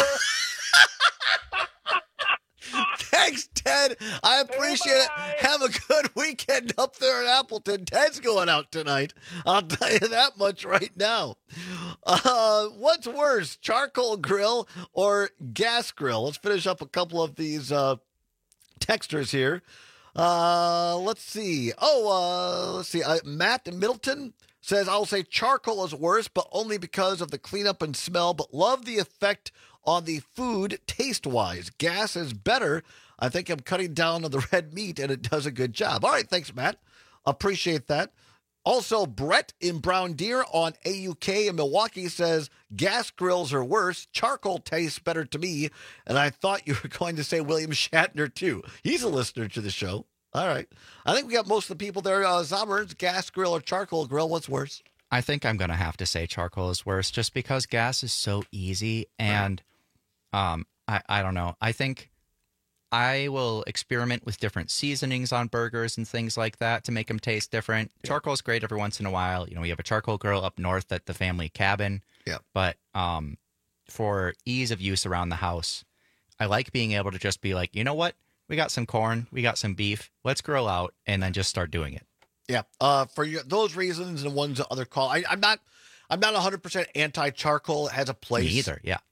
Thanks, Ted. I appreciate it. Have a good weekend up there in Appleton. Ted's going out tonight. I'll tell you that much right now. Uh, what's worse, charcoal grill or gas grill? Let's finish up a couple of these uh, texters here. Uh, let's see. Oh, uh, let's see. Uh, Matt in Middleton says, I'll say charcoal is worse, but only because of the cleanup and smell, but love the effect on the food taste-wise. Gas is better. I think I'm cutting down on the red meat, and it does a good job. All right, thanks, Matt. Appreciate that. Also, Brett in Brown Deer on A U K in Milwaukee says, gas grills are worse. Charcoal tastes better to me. And I thought you were going to say William Shatner, too. He's a listener to the show. All right. I think we got most of the people there. Uh, Zommers, gas grill or charcoal grill, what's worse? I think I'm going to have to say charcoal is worse just because gas is so easy. And um, I, I don't know. I think I will experiment with different seasonings on burgers and things like that to make them taste different. Yeah. Charcoal is great every once in a while. You know, we have a charcoal grill up north at the family cabin. Yeah. But um, for ease of use around the house, I like being able to just be like, you know what? We got some corn. We got some beef. Let's grill out and then just start doing it. Yeah. Uh, for you, those reasons and ones that other call, I, I'm not, I'm not one hundred percent anti-charcoal. It has a place. Me either. Yeah.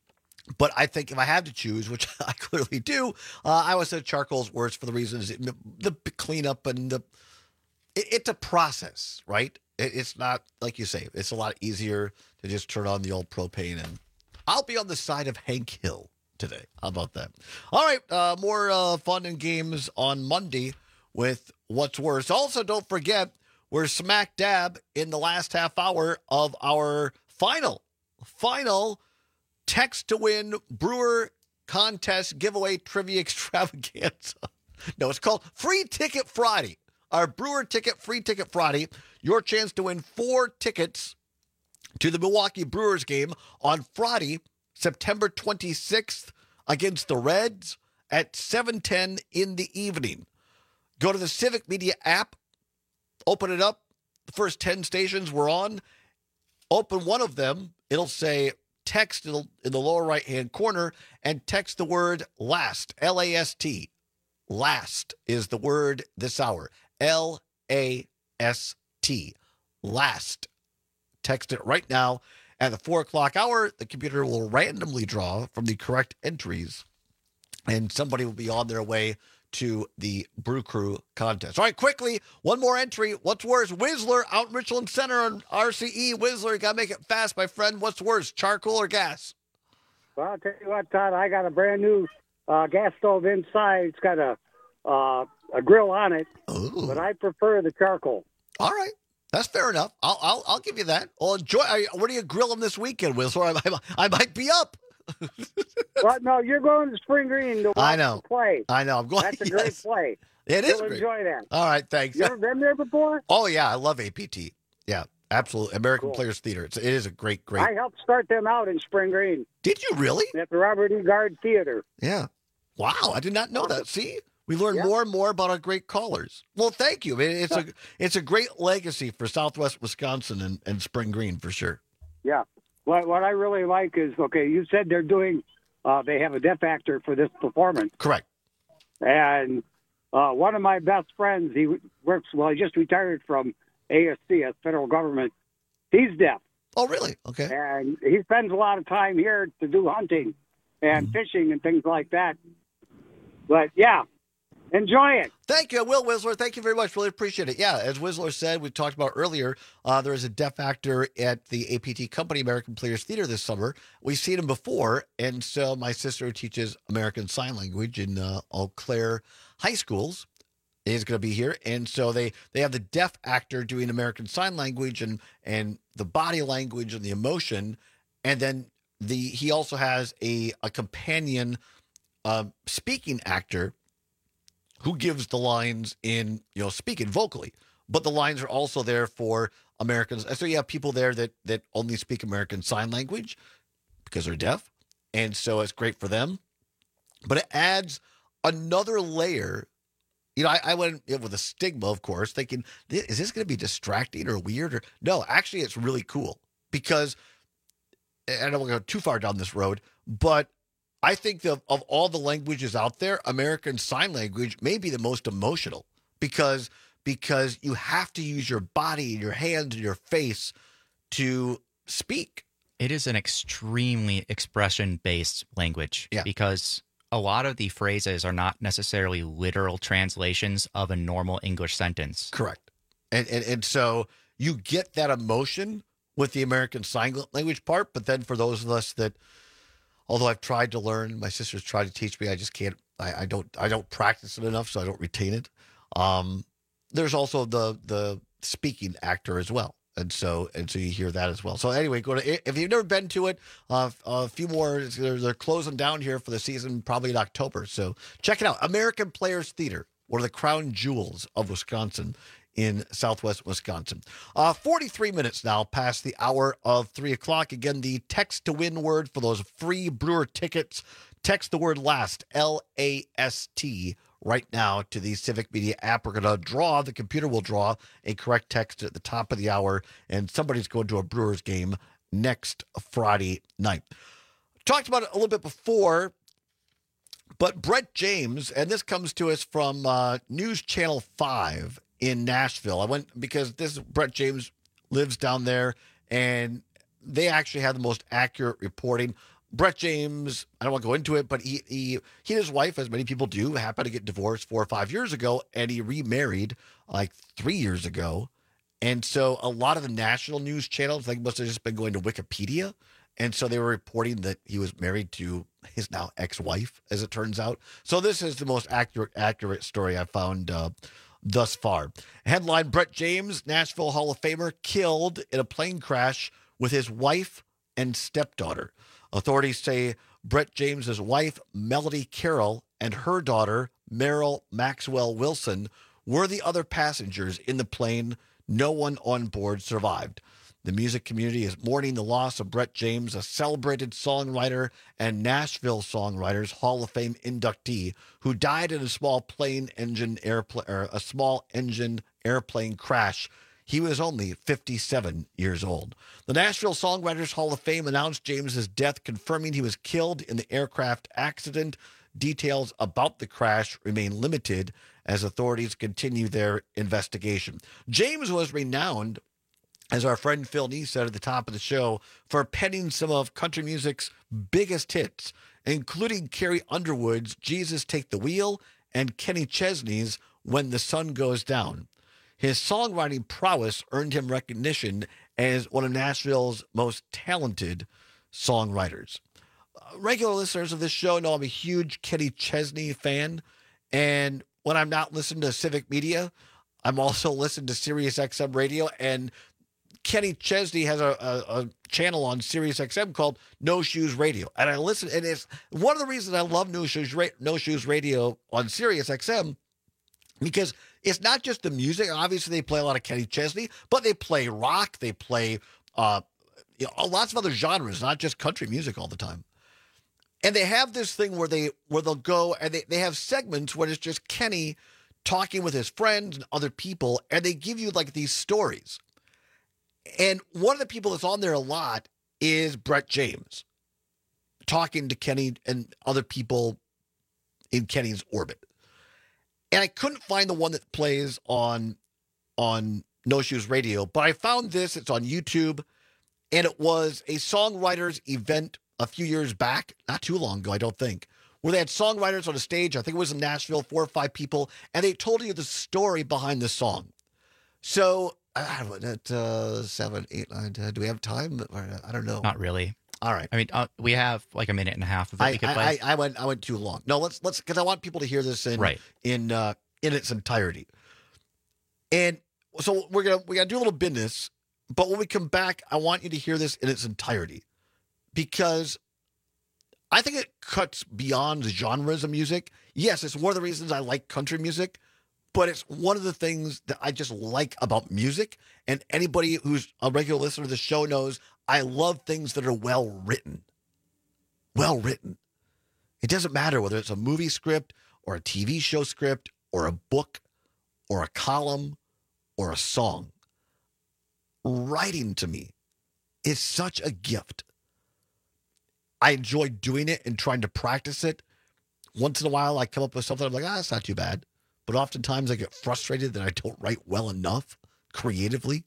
But I think if I had to choose, which I clearly do, uh, I would say charcoal's worse for the reasons it, the cleanup and the it, it's a process, right? It, it's not like you say. It's a lot easier to just turn on the old propane, and I'll be on the side of Hank Hill today. How about that? All right, uh, more uh, fun and games on Monday with What's Worse. Also, don't forget we're smack dab in the last half hour of our final final. Text to win Brewer contest giveaway trivia extravaganza. No, it's called Free Ticket Friday. Our Brewer ticket, Free Ticket Friday. Your chance to win four tickets to the Milwaukee Brewers game on Friday, September twenty-sixth against the Reds at seven ten in the evening. Go to the Civic Media app, open it up. The first ten stations we're on. Open one of them. It'll say text in the lower right-hand corner and text the word LAST, L A S T. LAST is the word this hour. L A S T. LAST. Text it right now. At the four o'clock hour, the computer will randomly draw from the correct entries, and somebody will be on their way to the Brew Crew contest. All right, quickly, one more entry. What's worse? Whistler out in Richland Center on R C E. Whistler, you got to make it fast, my friend. What's worse, charcoal or gas? Well, I'll tell you what, Todd, I got a brand new uh, gas stove inside. It's got a uh, a grill on it, Ooh. But I prefer the charcoal. All right. That's fair enough. I'll I'll, I'll give you that. Well, enjoy. Where do you grill them this weekend, Whistler? I, I, I might be up. Well, no, you're going to Spring Green to watch I know. the play. I know. I'm going. That's a yes. great play. It is You'll great. enjoy that. All right, thanks. You ever been there before? Oh yeah, I love A P T. Yeah, absolutely. American Cool. Players Theater. It's, it is a great, great. I helped start them out in Spring Green. Did you really? At the Robert E. Gard Theater. Yeah. Wow, I did not know that. See, we learn more and more about our great callers. Well, thank you. I mean, it's a it's a great legacy for Southwest Wisconsin and, and Spring Green for sure. Yeah. What what I really like is, okay, you said they're doing, uh, they have a deaf actor for this performance. Correct. And uh, one of my best friends, he works, well, he just retired from A S C, as federal government. He's deaf. Oh, really? Okay. And he spends a lot of time here to do hunting and mm-hmm. fishing and things like that. But, yeah, enjoy it. Thank you, Will Whistler. Thank you very much. Really appreciate it. Yeah, as Whistler said, we talked about earlier, uh, there is a deaf actor at the A P T Company American Players Theater this summer. We've seen him before, and so my sister teaches American Sign Language in uh, Eau Claire high schools. Is going to be here, and so they they have the deaf actor doing American Sign Language and and the body language and the emotion, and then the he also has a a companion uh, speaking actor who gives the lines in, you know, speaking vocally, but the lines are also there for Americans. So you have people there that that only speak American Sign Language because they're deaf, and so it's great for them. But it adds another layer. You know, I, I went with a stigma, of course, thinking, is this going to be distracting or weird? Or no, actually, it's really cool because I don't want to go too far down this road, but I think that of all the languages out there, American Sign Language may be the most emotional because because you have to use your body and your hands and your face to speak. It is an extremely expression-based language yeah. because a lot of the phrases are not necessarily literal translations of a normal English sentence. Correct. And, and and so you get that emotion with the American Sign Language part, but then for those of us that, although I've tried to learn, my sister's tried to teach me, I just can't, I, I don't I don't practice it enough, so I don't retain it. Um, there's also the the speaking actor as well. And so, and so you hear that as well. So anyway, go to, if you've never been to it, uh, a few more, they're, they're closing down here for the season, probably in October. So check it out. American Players Theater, one of the crown jewels of Wisconsin in Southwest Wisconsin. Uh, forty-three minutes now past the hour of three o'clock. Again, the text to win word for those free Brewer tickets. Text the word LAST, L A S T, right now to the Civic Media app. We're going to draw, the computer will draw a correct text at the top of the hour, and somebody's going to a Brewers game next Friday night. Talked about it a little bit before, but Brett James, and this comes to us from uh, News Channel five in Nashville. I went because this Brett James lives down there, and they actually have the most accurate reporting. Brett James, I don't want to go into it, but he, he, he and his wife, as many people do, happened to get divorced four or five years ago, and he remarried like three years ago. And so a lot of the national news channels, like, must have just been going to Wikipedia. And so they were reporting that he was married to his now ex-wife, as it turns out. So this is the most accurate accurate story I've found uh, thus far. Headline, Brett James, Nashville Hall of Famer, killed in a plane crash with his wife and stepdaughter. Authorities say Brett James's wife, Melody Carroll, and her daughter, Meryl Maxwell Wilson, were the other passengers in the plane. No one on board survived. The music community is mourning the loss of Brett James, a celebrated songwriter and Nashville Songwriters Hall of Fame inductee who died in a small plane engine airplane or a small engine airplane crash. He was only fifty-seven years old. The Nashville Songwriters Hall of Fame announced James's death, confirming he was killed in the aircraft accident. Details about the crash remain limited as authorities continue their investigation. James was renowned, as our friend Phil Nee said at the top of the show, for penning some of country music's biggest hits, including Carrie Underwood's Jesus Take the Wheel and Kenny Chesney's When the Sun Goes Down. His songwriting prowess earned him recognition as one of Nashville's most talented songwriters. Uh, regular listeners of this show know I'm a huge Kenny Chesney fan, and when I'm not listening to Civic Media, I'm also listening to Sirius X M Radio, and Kenny Chesney has a, a, a channel on Sirius X M called No Shoes Radio. And I listen, and it's one of the reasons I love No Shoes, No Shoes Radio on Sirius X M, because it's not just the music. Obviously, they play a lot of Kenny Chesney, but they play rock. They play uh, you know, lots of other genres, not just country music all the time. And they have this thing where, they, where they'll go, and they, they have segments where it's just Kenny talking with his friends and other people, and they give you like these stories. And one of the people that's on there a lot is Brett James, talking to Kenny and other people in Kenny's orbit. And I couldn't find the one that plays on, on No Shoes Radio, but I found this. It's on YouTube, and it was a songwriters event a few years back, not too long ago, I don't think, where they had songwriters on a stage. I think it was in Nashville, four or five people, and they told you the story behind the song. So, I don't know, at uh, seven, eight, nine, ten, do we have time? I don't know. Not really. All right. I mean, uh, we have like a minute and a half of it. I, we could I, play. I, I went I went too long. No, let's let's because I want people to hear this in right. in uh, in its entirety. And so we're gonna we gotta do a little business, but when we come back, I want you to hear this in its entirety, because I think it cuts beyond the genres of music. Yes, it's one of the reasons I like country music, but it's one of the things that I just like about music. And anybody who's a regular listener to the show knows I love things that are well written. Well written. It doesn't matter whether it's a movie script or a T V show script or a book or a column or a song. Writing to me is such a gift. I enjoy doing it and trying to practice it. Once in a while, I come up with something, I'm like, ah, that's not too bad. But oftentimes I get frustrated that I don't write well enough creatively.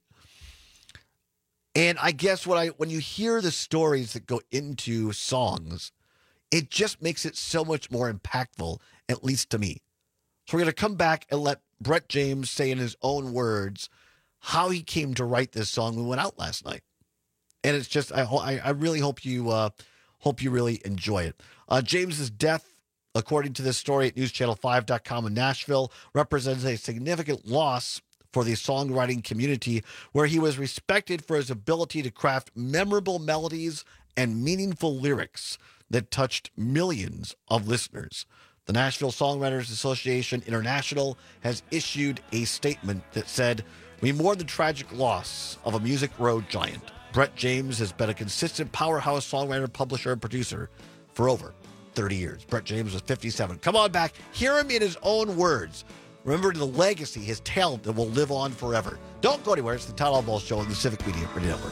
And I guess what I when you hear the stories that go into songs, it just makes it so much more impactful, at least to me. So we're going to come back and let Brett James say in his own words how he came to write this song we went out last night. And it's just, I, I really hope you uh, hope you really enjoy it. Uh, James's death, according to this story at news channel five dot com in Nashville, represents a significant loss for the songwriting community, where he was respected for his ability to craft memorable melodies and meaningful lyrics that touched millions of listeners. The Nashville Songwriters Association International has issued a statement that said, "We mourn the tragic loss of a music road giant. Brett James has been a consistent powerhouse songwriter, publisher, and producer for over thirty years. Brett James was fifty-seven. Come on back. Hear him in his own words. Remember the legacy, his talent that will live on forever. Don't go anywhere. It's the Todd Albaugh Show on the Civic Media Radio Network.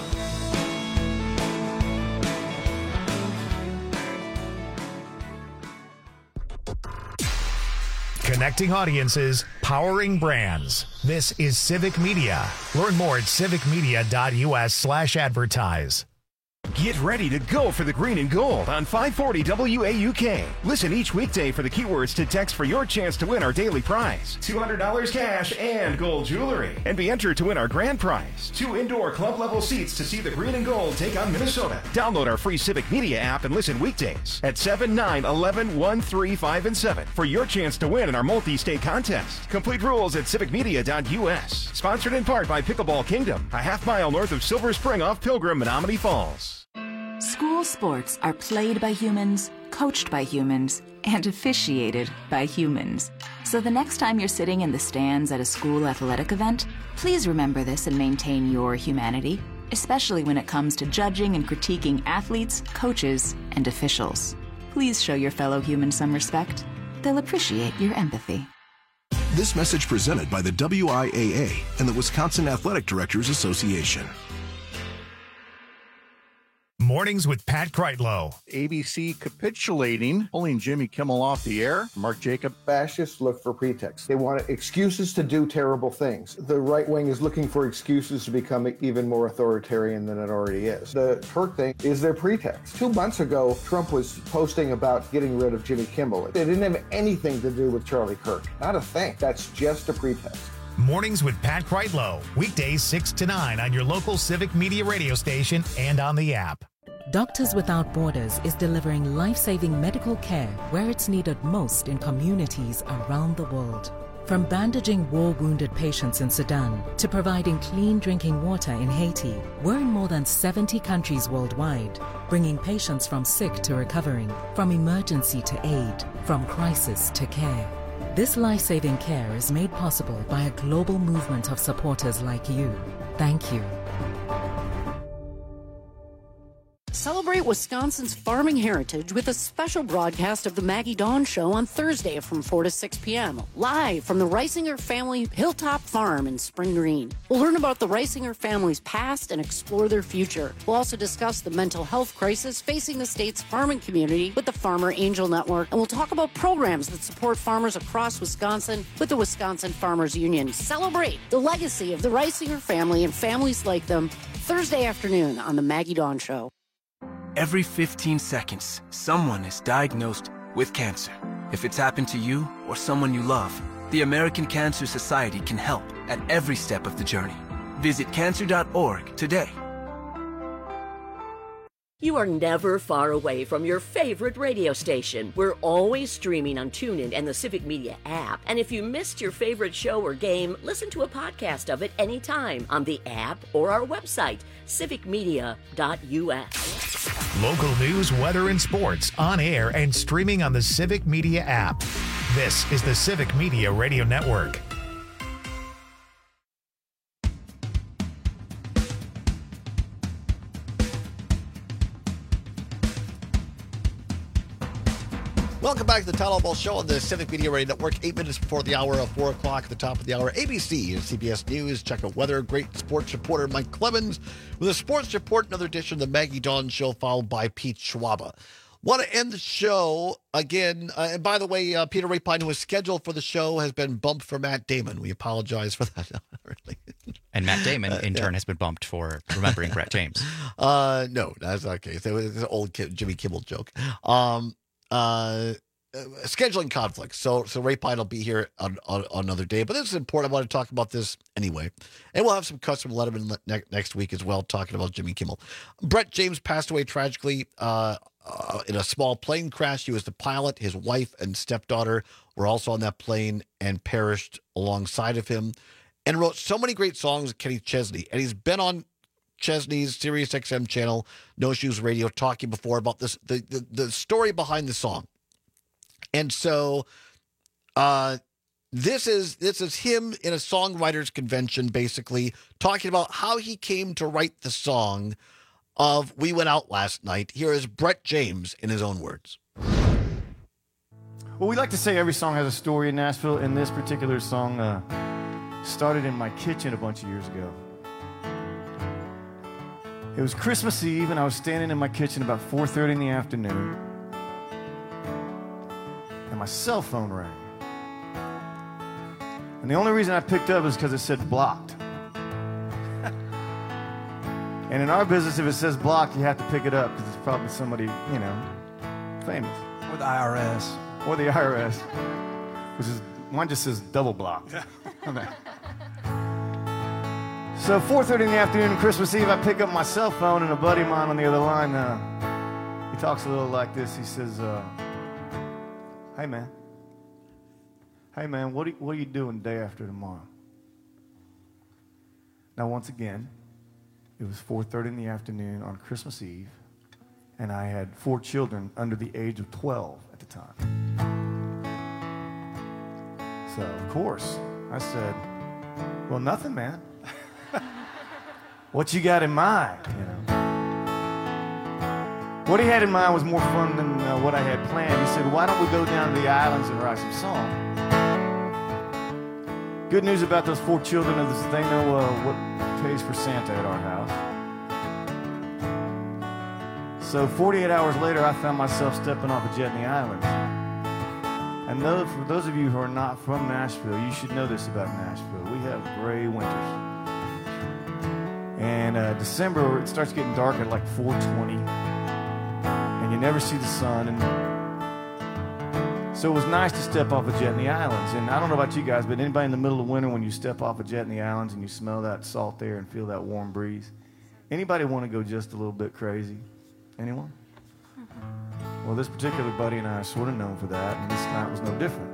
Connecting audiences, powering brands. This is Civic Media. Learn more at civic media dot u s slash advertise. Get ready to go for the green and gold on five forty W A U K. Listen each weekday for the keywords to text for your chance to win our daily prize, two hundred dollars cash and gold jewelry. And be entered to win our grand prize, two indoor club-level seats to see the green and gold take on Minnesota. Download our free Civic Media app and listen weekdays at seven, nine, eleven, one, three, five, and seven for your chance to win in our multi-state contest. Complete rules at civic media dot U S. Sponsored in part by Pickleball Kingdom, a half mile north of Silver Spring off Pilgrim, Menominee Falls. School sports are played by humans, coached by humans, and officiated by humans. So the next time you're sitting in the stands at a school athletic event, please remember this and maintain your humanity, especially when it comes to judging and critiquing athletes, coaches, and officials. Please show your fellow humans some respect. They'll appreciate your empathy. This message presented by the W I A A and the Wisconsin Athletic Directors Association. Mornings with Pat Kreitlow. A B C capitulating, pulling Jimmy Kimmel off the air. Mark Jacob. Fascists look for pretexts. They want excuses to do terrible things. The right wing is looking for excuses to become even more authoritarian than it already is. The Kirk thing is their pretext. Two months ago, Trump was posting about getting rid of Jimmy Kimmel. It didn't have anything to do with Charlie Kirk. Not a thing. That's just a pretext. Mornings with Pat Kreitlow. Weekdays six to nine on your local Civic Media radio station and on the app. Doctors Without Borders is delivering life-saving medical care where it's needed most in communities around the world. From bandaging war-wounded patients in Sudan to providing clean drinking water in Haiti, we're in more than seventy countries worldwide, bringing patients from sick to recovering, from emergency to aid, from crisis to care. This life-saving care is made possible by a global movement of supporters like you. Thank you. Celebrate Wisconsin's farming heritage with a special broadcast of the Maggie Dawn Show on Thursday from four to six p.m. live from the Reisinger family Hilltop Farm in Spring Green. We'll learn about the Reisinger family's past and explore their future. We'll also discuss the mental health crisis facing the state's farming community with the Farmer Angel Network, and we'll talk about programs that support farmers across Wisconsin with the Wisconsin Farmers Union. Celebrate the legacy of the Reisinger family and families like them Thursday afternoon on the Maggie Dawn Show. Every fifteen seconds, someone is diagnosed with cancer. If it's happened to you or someone you love, the American Cancer Society can help at every step of the journey. Visit cancer dot org today. You are never far away from your favorite radio station. We're always streaming on TuneIn and the Civic Media app. And if you missed your favorite show or game, listen to a podcast of it anytime on the app or our website, civic media dot U S. Local news, weather, and sports on air and streaming on the Civic Media app. This is the Civic Media Radio Network. Welcome back to the Tyler Ball Show on the Civic Media Radio Network. Eight minutes before the hour of four o'clock at the top of the hour. A B C and C B S News. Check out weather. Great sports reporter Mike Clemens with a sports report. Another edition of the Maggie Dawn Show, followed by Pete Schwaba. Want to end the show again. Uh, and by the way, uh, Peter Rapine, who was scheduled for the show, has been bumped for Matt Damon. We apologize for that. really. And Matt Damon, in Uh, turn, yeah. has been bumped for remembering Brett James. Uh, no, that's okay. So it's an old Ki- Jimmy Kimmel joke. Um, uh, uh, scheduling conflicts. So, so Ray Pine will be here on, on, on another day. But this is important. I want to talk about this anyway. And we'll have some cuts from Letterman ne- next week as well, talking about Jimmy Kimmel. Brett James passed away tragically uh, uh, in a small plane crash. He was the pilot. His wife and stepdaughter were also on that plane and perished alongside of him. And wrote so many great songs with Kenny Chesney. And he's been on Chesney's Sirius X M channel, No Shoes Radio, talking before about this, the, the, the story behind the song. And so uh, this is this is him in a songwriters convention, basically, talking about how he came to write the song of We Went Out Last Night. Here is Brett James in his own words. Well, we like to say every song has a story in Nashville, and this particular song uh, started in my kitchen a bunch of years ago. It was Christmas Eve, and I was standing in my kitchen about four thirty in the afternoon, and my cell phone rang. And the only reason I picked up is because it said blocked. And in our business, if it says blocked, you have to pick it up because it's probably somebody, you know, famous. Or the I R S. Or the I R S. Which is, one just says double blocked. So four thirty in the afternoon, Christmas Eve, I pick up my cell phone, and a buddy of mine on the other line, uh, he talks a little like this. He says, uh, hey, man. Hey, man, what are, what are you doing day after tomorrow? Now, once again, it was four thirty in the afternoon on Christmas Eve, and I had four children under the age of twelve at the time. So, of course, I said, well, nothing, man. What you got in mind, you know? What he had in mind was more fun than uh, what I had planned. He said, why don't we go down to the islands and write some songs? Good news about those four children is they know uh, what pays for Santa at our house. So forty-eight hours later, I found myself stepping off a jet in the islands. And those, for those of you who are not from Nashville, you should know this about Nashville. We have gray winters. And uh, December, it starts getting dark at like four twenty. And you never see the sun. And so it was nice to step off a jet in the islands. And I don't know about you guys, but anybody in the middle of winter when you step off a jet in the islands and you smell that salt air and feel that warm breeze? Anybody want to go just a little bit crazy? Anyone? Mm-hmm. Well, this particular buddy and I are sort of known for that, and this night was no different.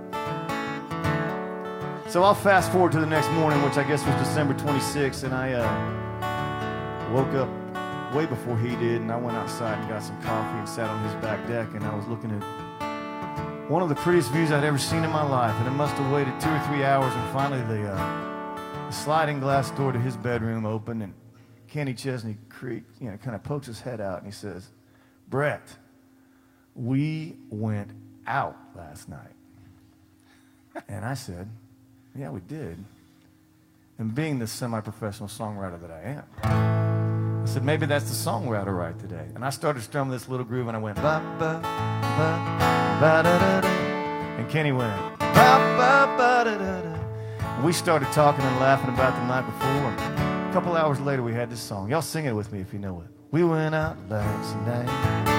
So I'll fast forward to the next morning, which I guess was December twenty-sixth, and I uh, woke up way before he did, and I went outside and got some coffee and sat on his back deck, and I was looking at one of the prettiest views I'd ever seen in my life, and it must have waited two or three hours, and finally the, uh, the sliding glass door to his bedroom opened, and Kenny Chesney Creek, you know, kind of pokes his head out, and he says, Brett, we went out last night. And I said, yeah, we did. And being the semi-professional songwriter that I am, I said, maybe that's the song we ought to write today. And I started strumming this little groove, and I went, ba, ba, ba, ba, da, da, da. And Kenny went, ba, ba, ba, da, da, da. We started talking and laughing about the night before. And a couple hours later, we had this song. Y'all sing it with me if you know it. We went out last night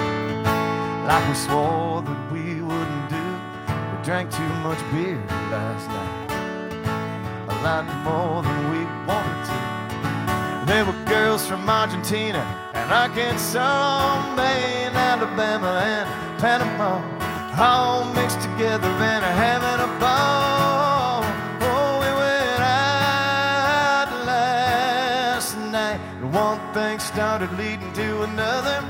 like we swore that we wouldn't do. We drank too much beer last night, a lot more than we wanted to. There were girls from Argentina and Arkansas, Maine, Alabama, and Panama, all mixed together and having a ball. Oh, we went out last night, and one thing started leading to another.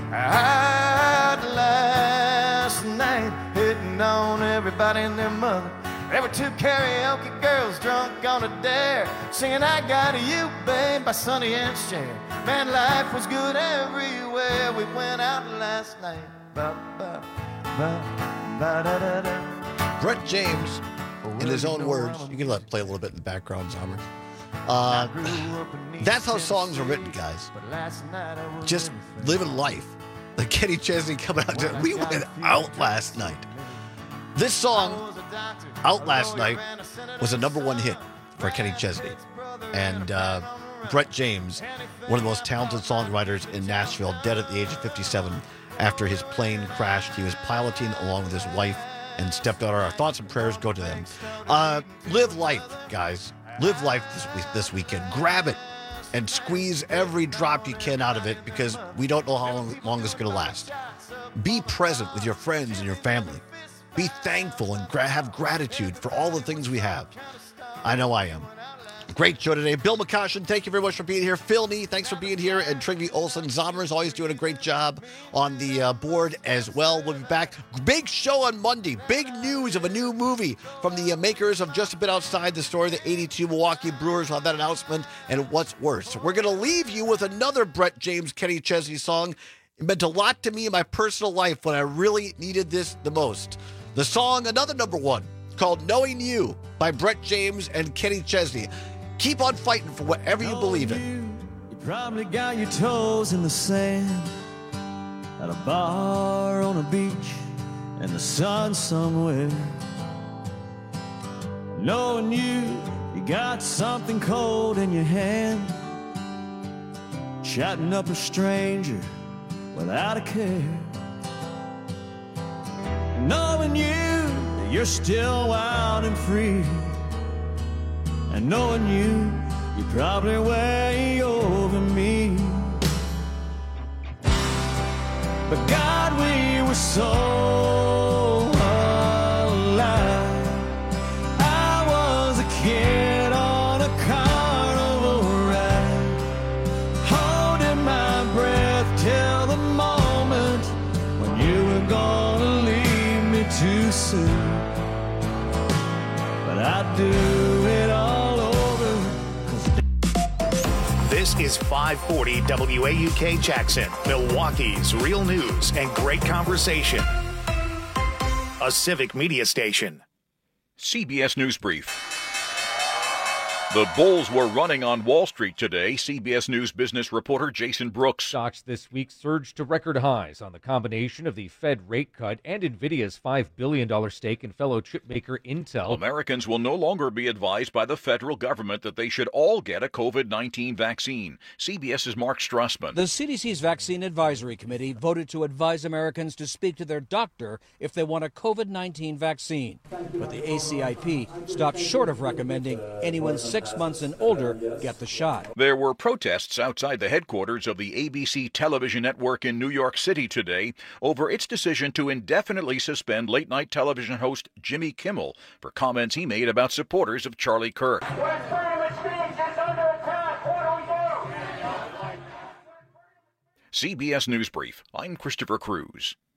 Out last night, hitting on everybody and their mother. There were two karaoke girls drunk on a dare, singing I Got You, Babe by Sonny and Cher. Man, life was good everywhere. We went out last night. Ba, ba, ba, ba, da, da, da. Brett James, in his own words, you can let play a little bit in the background, Zomer. Uh, that's how songs are written, guys. Just living life. Like Kenny Chesney coming out to, we went out last night. This song, Out Last Night, was a number one hit for Kenny Chesney. And uh, Brett James, one of the most talented songwriters in Nashville, dead at the age of fifty-seven after his plane crashed. He was piloting along with his wife and stepped out. Our thoughts and prayers go to them. Uh, live life, guys. Live life this, week, this weekend. Grab it and squeeze every drop you can out of it, because we don't know how long, long it's going to last. Be present with your friends and your family. Be thankful and gra- have gratitude for all the things we have. I know I am. Great show today. Bill McCoshen, thank you very much for being here. Phil Nee, thanks for being here. And Trygve Olsen. Zomer is always doing a great job on the uh, board as well. We'll be back. Big show on Monday. Big news of a new movie from the uh, makers of Just a Bit Outside the Story. The eighty-two Milwaukee Brewers will have that announcement. And what's worse, we're going to leave you with another Brett James, Kenny Chesney song. It meant a lot to me in my personal life when I really needed this the most. The song, another number one, called Knowing You by Brett James and Kenny Chesney. Keep on fighting for whatever you believe in. You probably got your toes in the sand at a bar on a beach in the sun somewhere. Knowing you, you got something cold in your hand. chatting up a stranger without a care. Knowing you, that you're still wild and free. And knowing you, you're probably way over me. But God, we were so alive. I was a kid on a carnival ride, holding my breath till the moment when you were gonna leave me too soon. But I'd do it all over. This is five forty W A U K Jackson, Milwaukee's real news and great conversation. A Civic Media station. C B S News Brief. The bulls were running on Wall Street today. C B S News business reporter Jason Brooks. Stocks this week surged to record highs on the combination of the Fed rate cut and NVIDIA's five billion dollars stake in fellow chipmaker Intel. Americans will no longer be advised by the federal government that they should all get a COVID nineteen vaccine. CBS's Mark Strassman. The C D C's Vaccine Advisory Committee voted to advise Americans to speak to their doctor if they want a COVID nineteen vaccine. But the A C I P stopped short of recommending anyone six months and older get the shot. There were protests outside the headquarters of the A B C television network in New York City today over its decision to indefinitely suspend late-night television host Jimmy Kimmel for comments he made about supporters of Charlie Kirk. C B S News Brief. I'm Christopher Cruz.